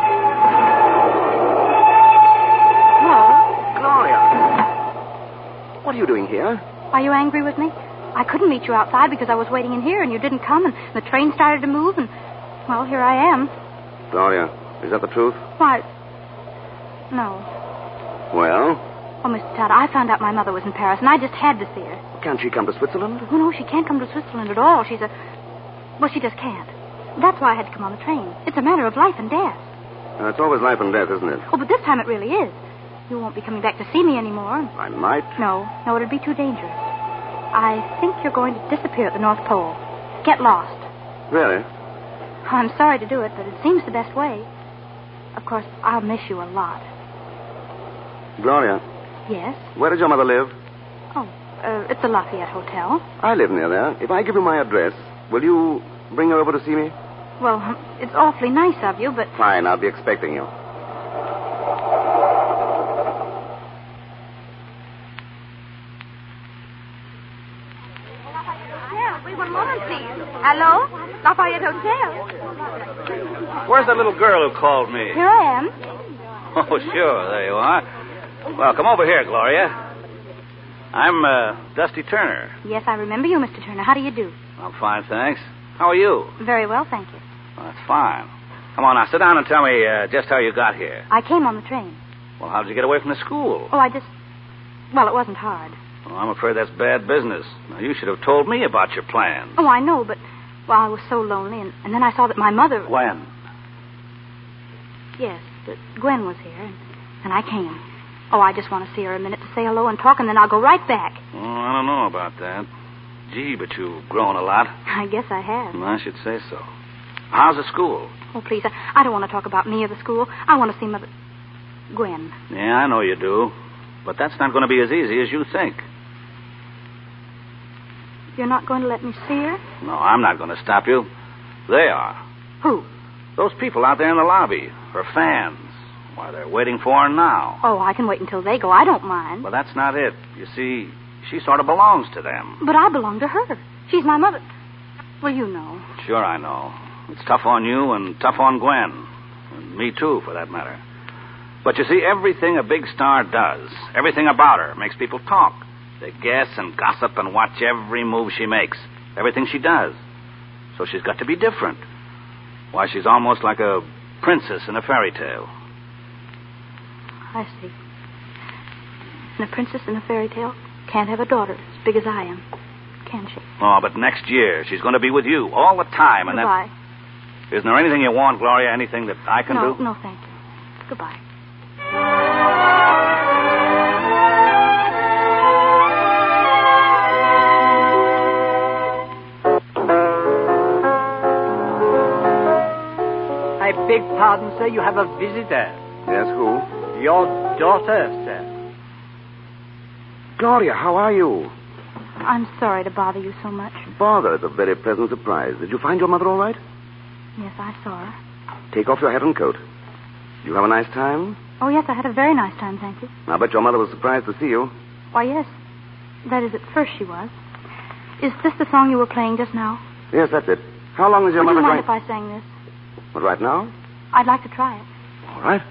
Speaker 12: Gloria. What are you doing here?
Speaker 7: Are you angry with me? I couldn't meet you outside because I was waiting in here and you didn't come and the train started to move and, well, here I am.
Speaker 12: Gloria, is that the truth?
Speaker 7: Why, no.
Speaker 12: Well?
Speaker 7: Oh, Mister Todd, I found out my mother was in Paris and I just had to see her.
Speaker 12: Can't she come to Switzerland?
Speaker 7: Oh, no, she can't come to Switzerland at all. She's a... Well, she just can't. That's why I had to come on the train. It's a matter of life and death.
Speaker 12: Uh, it's always life and death, isn't it?
Speaker 7: Oh, but this time it really is. You won't be coming back to see me anymore.
Speaker 12: I might.
Speaker 7: No, no, it'd be too dangerous. I think you're going to disappear at the North Pole. Get lost.
Speaker 12: Really?
Speaker 7: I'm sorry to do it, but it seems the best way. Of course, I'll miss you a lot.
Speaker 12: Gloria.
Speaker 7: Yes?
Speaker 12: Where does your mother live?
Speaker 7: Oh, uh, it's the Lafayette Hotel.
Speaker 12: I live near there. If I give you my address, will you bring her over to see me?
Speaker 7: Well, it's awfully nice of you, but...
Speaker 12: Fine, I'll be expecting you.
Speaker 6: One moment, please. Hello? Lafayette Hotel.
Speaker 5: Where's that little girl who called me?
Speaker 7: Here I am.
Speaker 5: Oh, sure. There you are. Well, come over here, Gloria. I'm uh, Dusty Turner.
Speaker 7: Yes, I remember you, Mister Turner. How do you do?
Speaker 5: I'm fine, thanks. How are you?
Speaker 7: Very well, thank you.
Speaker 5: Well, that's fine. Come on now, sit down and tell me uh, just how you got here.
Speaker 7: I came on the train.
Speaker 5: Well, how did you get away from the school?
Speaker 7: Oh, I just... Well, it wasn't hard.
Speaker 5: Well, I'm afraid that's bad business. Now, you should have told me about your plans.
Speaker 7: Oh, I know, but... Well, I was so lonely, and, and then I saw that my mother...
Speaker 5: Gwen.
Speaker 7: Yes, that Gwen was here, and, and I came. Oh, I just want to see her a minute to say hello and talk, and then I'll go right back.
Speaker 5: Oh, I don't know about that. Gee, but you've grown a lot.
Speaker 7: I guess I have.
Speaker 5: Well, I should say so. How's the school?
Speaker 7: Oh, please, I, I don't want to talk about me or the school. I want to see Mother... Gwen.
Speaker 5: Yeah, I know you do. But that's not going to be as easy as you think.
Speaker 7: You're not going to let me see her?
Speaker 5: No, I'm not going to stop you. They are.
Speaker 7: Who?
Speaker 5: Those people out there in the lobby. Her fans. Why, they're waiting for her now.
Speaker 7: Oh, I can wait until they go. I don't mind.
Speaker 5: But that's not it. You see, she sort of belongs to them.
Speaker 7: But I belong to her. She's my mother. Well, you know.
Speaker 5: Sure, I know. It's tough on you and tough on Gwen. And me, too, for that matter. But you see, everything a big star does, everything about her, makes people talk. They guess and gossip and watch every move she makes, everything she does. So she's got to be different. Why, she's almost like a princess in a fairy tale.
Speaker 7: I see. And a princess in a fairy tale can't have a daughter as big as I am, can she?
Speaker 5: Oh, but next year she's going to be with you all the time. And
Speaker 7: Goodbye.
Speaker 5: Then... Isn't there anything you want, Gloria? Anything that I can
Speaker 7: no,
Speaker 5: do?
Speaker 7: No, thank you. Goodbye.
Speaker 11: I beg pardon, sir. You have a visitor.
Speaker 12: Yes, who?
Speaker 11: Your daughter, sir.
Speaker 12: Gloria, how are you?
Speaker 7: I'm sorry to bother you so much.
Speaker 12: Bother, it's a very pleasant surprise. Did you find your mother all right?
Speaker 7: Yes, I saw her.
Speaker 12: Take off your hat and coat. You have a nice time?
Speaker 7: Oh, yes, I had a very nice time, thank you.
Speaker 12: I bet your mother was surprised to see you.
Speaker 7: Why, yes. That is, at first she was. Is this the song you were playing just now?
Speaker 12: Yes, that's it. How long is your
Speaker 7: Would
Speaker 12: mother
Speaker 7: you mind
Speaker 12: going...
Speaker 7: if I sang this?
Speaker 12: What, right now?
Speaker 7: I'd like to try it.
Speaker 12: All right.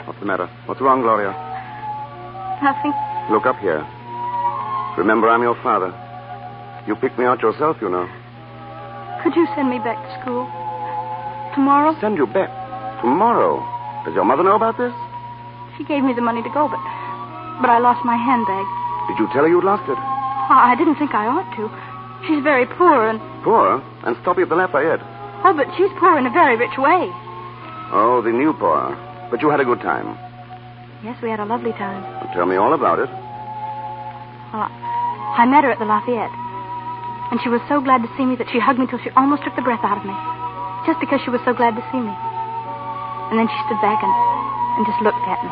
Speaker 12: What's the matter? What's wrong, Gloria?
Speaker 7: Nothing.
Speaker 12: Look up here. Remember, I'm your father. You picked me out yourself, you know.
Speaker 7: Could you send me back to school? Tomorrow?
Speaker 12: Send you back? Tomorrow? Does your mother know about this?
Speaker 7: She gave me the money to go, but but I lost my handbag.
Speaker 12: Did you tell her you'd lost it?
Speaker 7: I didn't think I ought to. She's very poor and...
Speaker 12: Poor? And stop you at the Lafayette.
Speaker 7: Oh, but she's poor in a very rich way.
Speaker 12: Oh, the new poor. But you had a good time.
Speaker 7: Yes, we had a lovely time.
Speaker 12: Well, tell me all about it.
Speaker 7: Well, I, I met her at the Lafayette. And she was so glad to see me that she hugged me till she almost took the breath out of me. Just because she was so glad to see me. And then she stood back and, and just looked at me.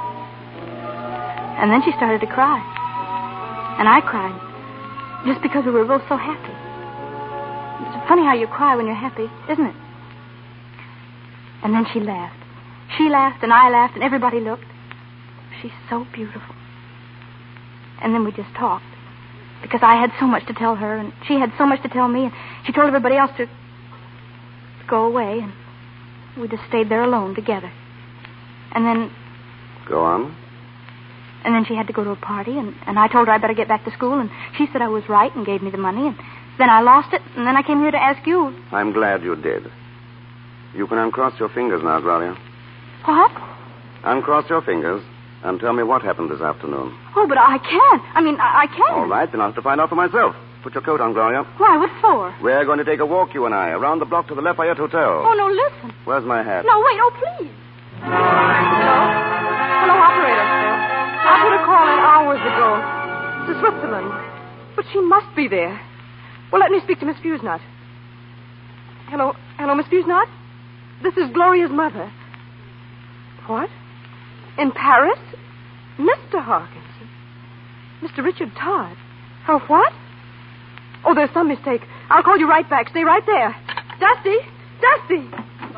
Speaker 7: And then she started to cry. And I cried. Just because we were both so happy. It's funny how you cry when you're happy, isn't it? And then she laughed. She laughed and I laughed and everybody looked. She's so beautiful. And then we just talked. Because I had so much to tell her and she had so much to tell me. And she told everybody else to, to go away. And we just stayed there alone together. And then...
Speaker 12: Go on.
Speaker 7: And then she had to go to a party, and, and I told her I better get back to school, and she said I was right and gave me the money, and then I lost it, and then I came here to ask you.
Speaker 12: I'm glad you did. You can uncross your fingers now, Gloria.
Speaker 7: What?
Speaker 12: Uncross your fingers and tell me what happened this afternoon.
Speaker 7: Oh, but I can't. I mean, I, I can't.
Speaker 12: All right, then I'll have to find out for myself. Put your coat on, Gloria.
Speaker 7: Why, what for?
Speaker 12: We're going to take a walk, you and I, around the block to the Lafayette Hotel.
Speaker 7: Oh, no, listen.
Speaker 12: Where's my hat?
Speaker 7: No, wait, oh, please. Hello? Hello, operator. I put a call in hours ago to Switzerland. But she must be there. Well, let me speak to Miss Fusnot. Hello, hello, Miss Fusnot? This is Gloria's mother. What? In Paris? Mister Harkinson. Mister Richard Todd. Oh, what? Oh, there's some mistake. I'll call you right back. Stay right there. Dusty! Dusty!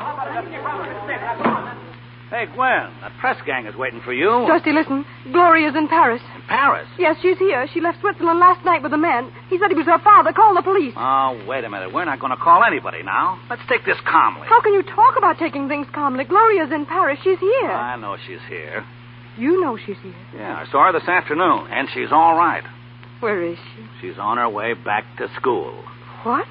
Speaker 5: Hey, Gwen, that press gang is waiting for you.
Speaker 4: Dusty, listen. Gloria's in Paris.
Speaker 5: In Paris?
Speaker 4: Yes, she's here. She left Switzerland last night with a man. He said he was her father. Call the police.
Speaker 5: Oh, wait a minute. We're not going to call anybody now. Let's take this calmly.
Speaker 4: How can you talk about taking things calmly? Gloria's in Paris. She's here.
Speaker 5: I know she's here.
Speaker 4: You know she's here.
Speaker 5: Yeah, I saw her this afternoon, and she's all right.
Speaker 4: Where is she?
Speaker 5: She's on her way back to school.
Speaker 4: What?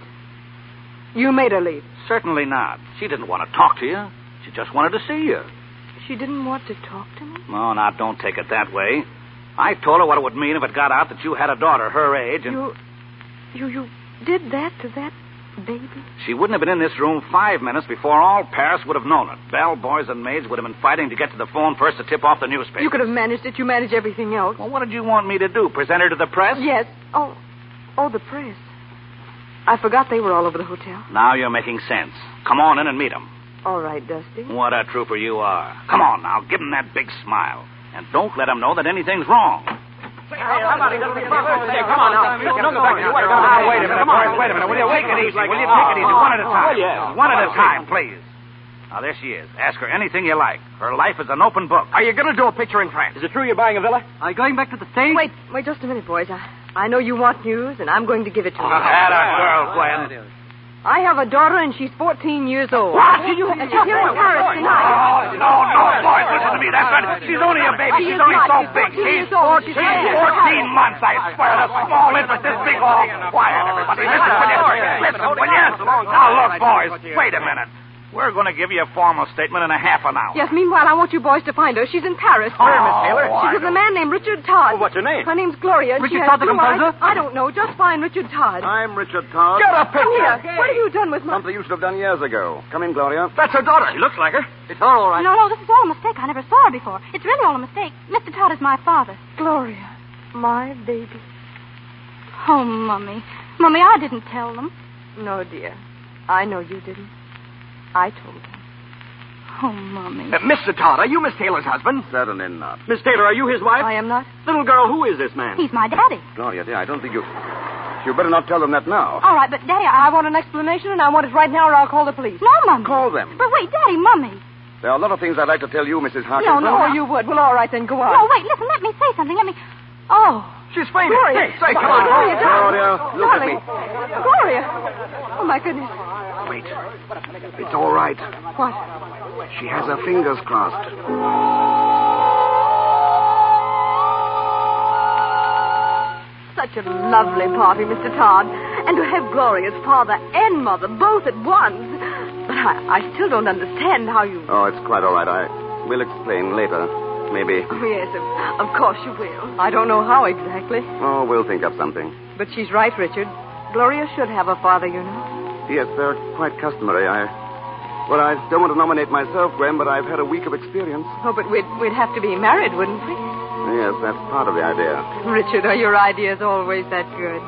Speaker 4: You made her leave?
Speaker 5: Certainly not. She didn't want to talk to you. She just wanted to see you.
Speaker 4: She didn't want to talk to me?
Speaker 5: No, now, don't take it that way. I told her what it would mean if it got out that you had a daughter her age, and...
Speaker 4: You... You, you did that to that baby?
Speaker 5: She wouldn't have been in this room five minutes before all Paris would have known it. Bell boys and maids would have been fighting to get to the phone first to tip off the newspaper.
Speaker 4: You could have managed it. You managed everything else.
Speaker 5: Well, what did you want me to do? Present her to the press?
Speaker 4: Yes. Oh, oh, the press. I forgot they were all over the hotel.
Speaker 5: Now you're making sense. Come on in and meet them.
Speaker 4: All right, Dusty.
Speaker 5: What a trooper you are. Come on now, give him that big smile. And don't let him know that anything's wrong.
Speaker 2: Hey, how about it? Hey, come on now. Don't go back to your work.
Speaker 5: Now, wait a minute, boys. Wait a minute. Will you take it easy? Will you take it easy? One at a time. One at a time, please. Now, there she is. Ask her anything you like. Her life is an open book.
Speaker 2: Are you going to do a picture in France? Is it true you're buying a villa?
Speaker 11: Are you going back to the States?
Speaker 4: Wait, wait just a minute, boys. I, I know you want news, and I'm going to give it to you.
Speaker 5: Had a girl, Gwen.
Speaker 4: I have a daughter, and she's fourteen years old.
Speaker 5: What?
Speaker 4: And she's here in Paris tonight.
Speaker 5: Oh, no, no, boys, listen to me. That's right. She's only a baby.
Speaker 4: She
Speaker 5: She's
Speaker 4: is
Speaker 5: only
Speaker 4: not.
Speaker 5: so
Speaker 4: She's
Speaker 5: big.
Speaker 4: fourteen
Speaker 5: She's
Speaker 4: years old.
Speaker 5: She's
Speaker 4: She's
Speaker 5: fourteen months, I swear. The small interest is big. Oh, quiet, everybody. Listen, will you? Listen, will you? Now, look, boys, wait a minute. We're going to give you a formal statement in a half an hour.
Speaker 4: Yes, meanwhile, I want you boys to find her. She's in Paris.
Speaker 5: Where, Miss Taylor?
Speaker 4: She's with a man named Richard Todd.
Speaker 2: Oh, what's her name?
Speaker 4: Her name's Gloria.
Speaker 11: Richard
Speaker 4: she
Speaker 11: Todd, the
Speaker 4: has blue
Speaker 11: composer?
Speaker 4: eyes. I don't know. Just find Richard Todd.
Speaker 12: I'm Richard Todd.
Speaker 2: Get a
Speaker 4: Come
Speaker 2: picture.
Speaker 4: here. What have you done with my...
Speaker 12: Something you should have done years ago. Come in, Gloria.
Speaker 2: That's her daughter. She looks like her. It's all right.
Speaker 7: No, no, this is all a mistake. I never saw her before. It's really all a mistake. Mister Todd is my father.
Speaker 4: Gloria, my baby.
Speaker 7: Oh, Mummy. Mummy, I didn't tell them.
Speaker 4: No, dear. I know you didn't. I told them.
Speaker 7: Oh, Mummy.
Speaker 2: Uh, Mister Todd, are you Miss Taylor's husband?
Speaker 12: Certainly not.
Speaker 2: Miss Taylor, are you his wife?
Speaker 4: I am not.
Speaker 2: Little girl, who is this man?
Speaker 7: He's my daddy.
Speaker 12: Gloria, dear, I don't think you... You better not tell them that now.
Speaker 7: All right, but Daddy, I...
Speaker 4: I want an explanation, and I want it right now, or I'll call the police.
Speaker 7: No, Mummy.
Speaker 12: Call them.
Speaker 7: But wait, Daddy, Mummy.
Speaker 12: There are a lot of things I'd like to tell you, Missus
Speaker 4: No,
Speaker 12: Harkinson.
Speaker 4: no, you would. Well, all right, then, go on.
Speaker 7: No, wait, listen, let me say something. Let me... Oh.
Speaker 2: She's fainted.
Speaker 4: Gloria.
Speaker 2: Say, come on.
Speaker 4: Gloria,
Speaker 12: Gloria, look at
Speaker 4: darling.
Speaker 12: me.
Speaker 4: Gloria. Oh, my goodness.
Speaker 12: Wait. It's all right.
Speaker 4: What?
Speaker 12: She has her fingers crossed.
Speaker 6: such a lovely party, Mister Todd. And to have Gloria's father and mother both at once. But I, I still don't understand how you...
Speaker 12: Oh, it's quite all right. I will explain later. Maybe.
Speaker 6: Oh, yes, of, of course you will. I don't know how exactly.
Speaker 12: Oh, we'll think of something.
Speaker 6: But she's right, Richard. Gloria should have a father, you know.
Speaker 12: Yes, they're quite customary. I... Well, I don't want to nominate myself, Graham, but I've had a week of experience.
Speaker 6: Oh, but we'd, we'd have to be married, wouldn't we?
Speaker 12: Yes, that's part of the idea.
Speaker 6: Richard, are your ideas always that good?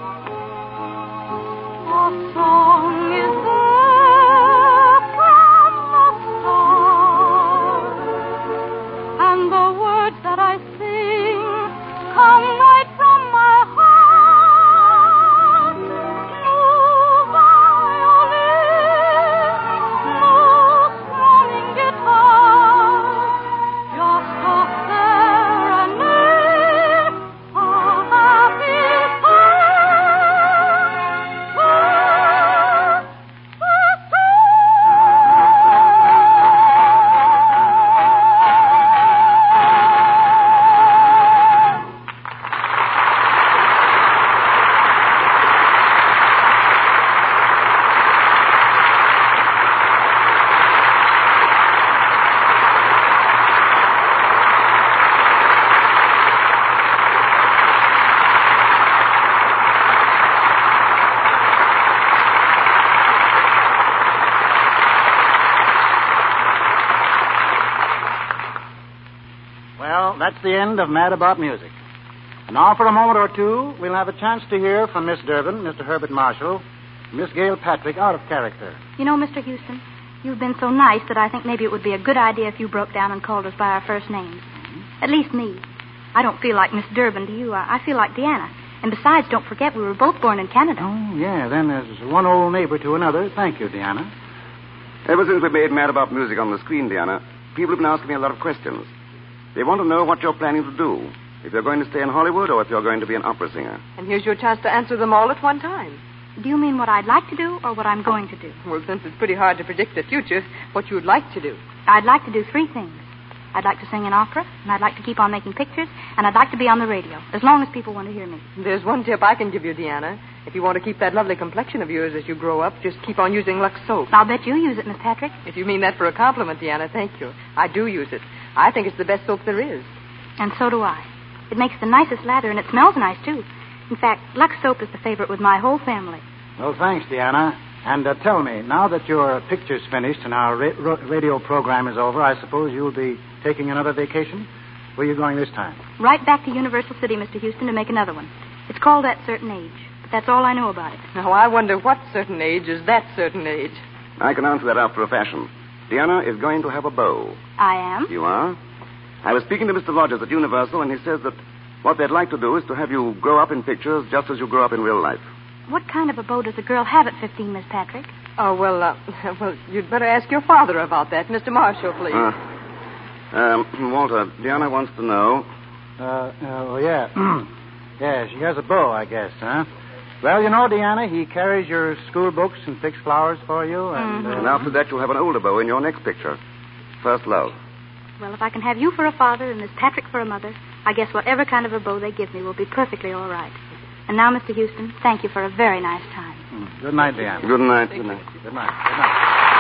Speaker 14: A song is there from the stars, and the words that I sing come right from my heart. No violin, no strumming guitar, just a serenade, a happy
Speaker 3: Well, that's the end of Mad About Music. Now, for a moment or two, we'll have a chance to hear from Miss Durbin, Mister Herbert Marshall, Miss Gail Patrick, out of character.
Speaker 7: You know, Mister Houston, you've been so nice that I think maybe it would be a good idea if you broke down and called us by our first names. Mm-hmm. At least me. I don't feel like Miss Durbin to you. I, I feel like Deanna. And besides, don't forget, we were both born in Canada.
Speaker 3: Oh, yeah, then there's one old neighbor to another. Thank you, Deanna.
Speaker 12: Ever since we made Mad About Music on the screen, Deanna, people have been asking me a lot of questions. They want to know what you're planning to do. If you're going to stay in Hollywood or if you're going to be an opera singer.
Speaker 6: And here's your chance to answer them all at one time.
Speaker 7: Do you mean what I'd like to do or what I'm going to do?
Speaker 6: Well, since it's pretty hard to predict the future, what you'd like to do.
Speaker 7: I'd like to do three things. I'd like to sing in opera, and I'd like to keep on making pictures, and I'd like to be on the radio, as long as people want to hear me.
Speaker 6: There's one tip I can give you, Deanna. If you want to keep that lovely complexion of yours as you grow up, just keep on using Lux soap.
Speaker 7: I'll bet you use it, Miss Patrick.
Speaker 6: If you mean that for a compliment, Deanna, thank you. I do use it. I think it's the best soap there is.
Speaker 7: And so do I. It makes the nicest lather, and it smells nice, too. In fact, Lux soap is the favorite with my whole family.
Speaker 3: Well, thanks, Deanna. And uh, tell me, now that your picture's finished and our ra- ra- radio program is over, I suppose you'll be taking another vacation? Where are you going this time?
Speaker 7: Right back to Universal City, Mister Houston, to make another one. It's called That Certain Age. But that's all I know about it.
Speaker 6: Now, I wonder what certain age is that certain age.
Speaker 12: I can answer that after a fashion. Deanna is going to have a beau.
Speaker 7: I am?
Speaker 12: You are? I was speaking to Mister Rogers at Universal, and he says that what they'd like to do is to have you grow up in pictures just as you grow up in real life.
Speaker 7: What kind of a beau does a girl have at fifteen, Miss Patrick?
Speaker 6: Oh, well, uh, well, you'd better ask your father about that. Mister Marshall, please.
Speaker 12: Uh, um, Walter, Deanna wants to know...
Speaker 3: Uh, oh, yeah. Yeah, she has a beau, I guess, huh? Well, you know, Deanna, he carries your school books and picks flowers for you, and...
Speaker 12: Mm-hmm.
Speaker 3: Uh...
Speaker 12: And after that, you'll have an older beau in your next picture. First Love.
Speaker 7: Well, if I can have you for a father and Miss Patrick for a mother, I guess whatever kind of a beau they give me will be perfectly all right. And now, Mister Houston, thank you for a very nice time.
Speaker 3: Mm. Good night, Deanna.
Speaker 12: Good night. Good night.
Speaker 3: Good night. Good night.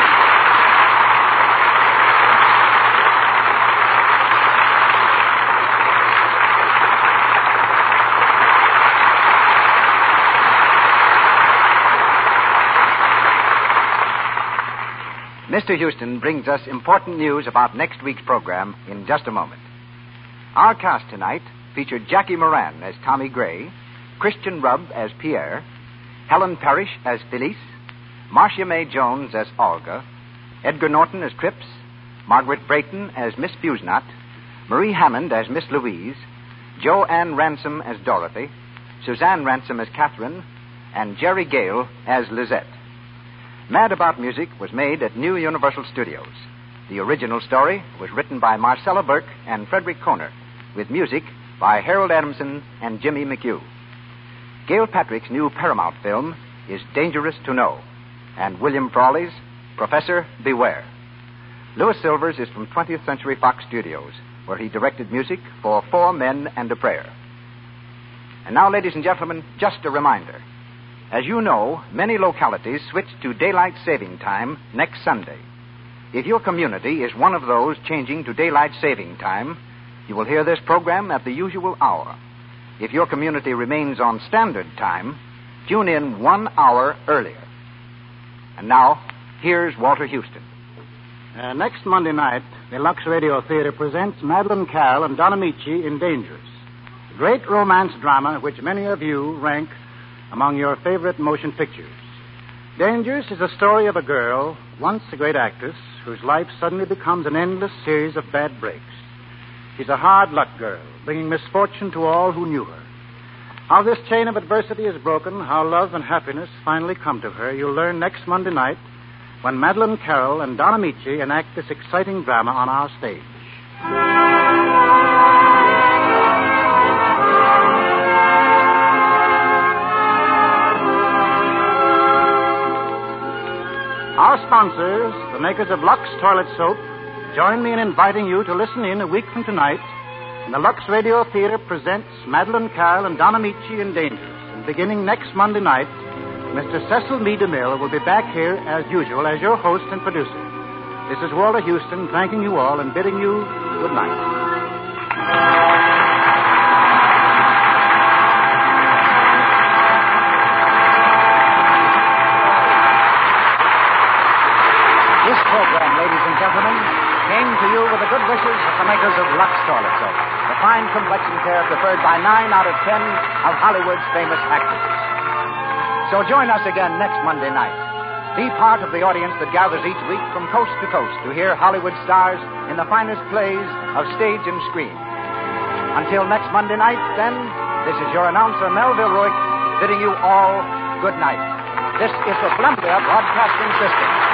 Speaker 2: Mister Houston brings us important news about next week's program in just a moment. Our cast tonight featured Jackie Moran as Tommy Gray, Christian Rubb as Pierre, Helen Parrish as Felice, Marcia May Jones as Olga, Edgar Norton as Cripps, Margaret Brayton as Miss Busnot, Marie Hammond as Miss Louise, Joanne Ransom as Dorothy, Suzanne Ransom as Catherine, and Jerry Gale as Lizette. Mad About Music was made at New Universal Studios. The original story was written by Marcella Burke and Frederick Kohner, with music by Harold Adamson and Jimmy McHugh. Gail Patrick's new Paramount film is Dangerous to Know, and William Frawley's Professor Beware. Louis Silvers is from twentieth Century Fox Studios, where he directed music for Four Men and a Prayer. And now, ladies and gentlemen, just a reminder. As you know, many localities switch to daylight saving time next Sunday. If your community is one of those changing to daylight saving time, you will hear this program at the usual hour. If your community remains on standard time, tune in one hour earlier. And now, here's Walter Houston.
Speaker 3: Uh, next Monday night, the Lux Radio Theater presents Madeline Carroll and Don Amici in Dangerous, a great romance drama which many of you rank among your favorite motion pictures. Dangerous is a story of a girl, once a great actress, whose life suddenly becomes an endless series of bad breaks. She's a hard-luck girl, bringing misfortune to all who knew her. How this chain of adversity is broken, how love and happiness finally come to her, you'll learn next Monday night when Madeline Carroll and Don Amici enact this exciting drama on our stage. Our sponsors, the makers of Lux Toilet Soap, join me in inviting you to listen in a week from tonight when the Lux Radio Theater presents Madeline Carroll and Don Amici in Dangerous. And beginning next Monday night, Mister Cecil B. DeMille will be back here, as usual, as your host and producer. This is Walter Houston thanking you all and bidding you good night.
Speaker 2: This program, ladies and gentlemen, came to you with the good wishes of the makers of Lux Toilet Soap, the fine complexion care preferred by nine out of ten of Hollywood's famous actresses. So join us again next Monday night. Be part of the audience that gathers each week from coast to coast to hear Hollywood stars in the finest plays of stage and screen. Until next Monday night, then, this is your announcer, Melville Ruick, bidding you all good night. This is the Columbia Broadcasting System.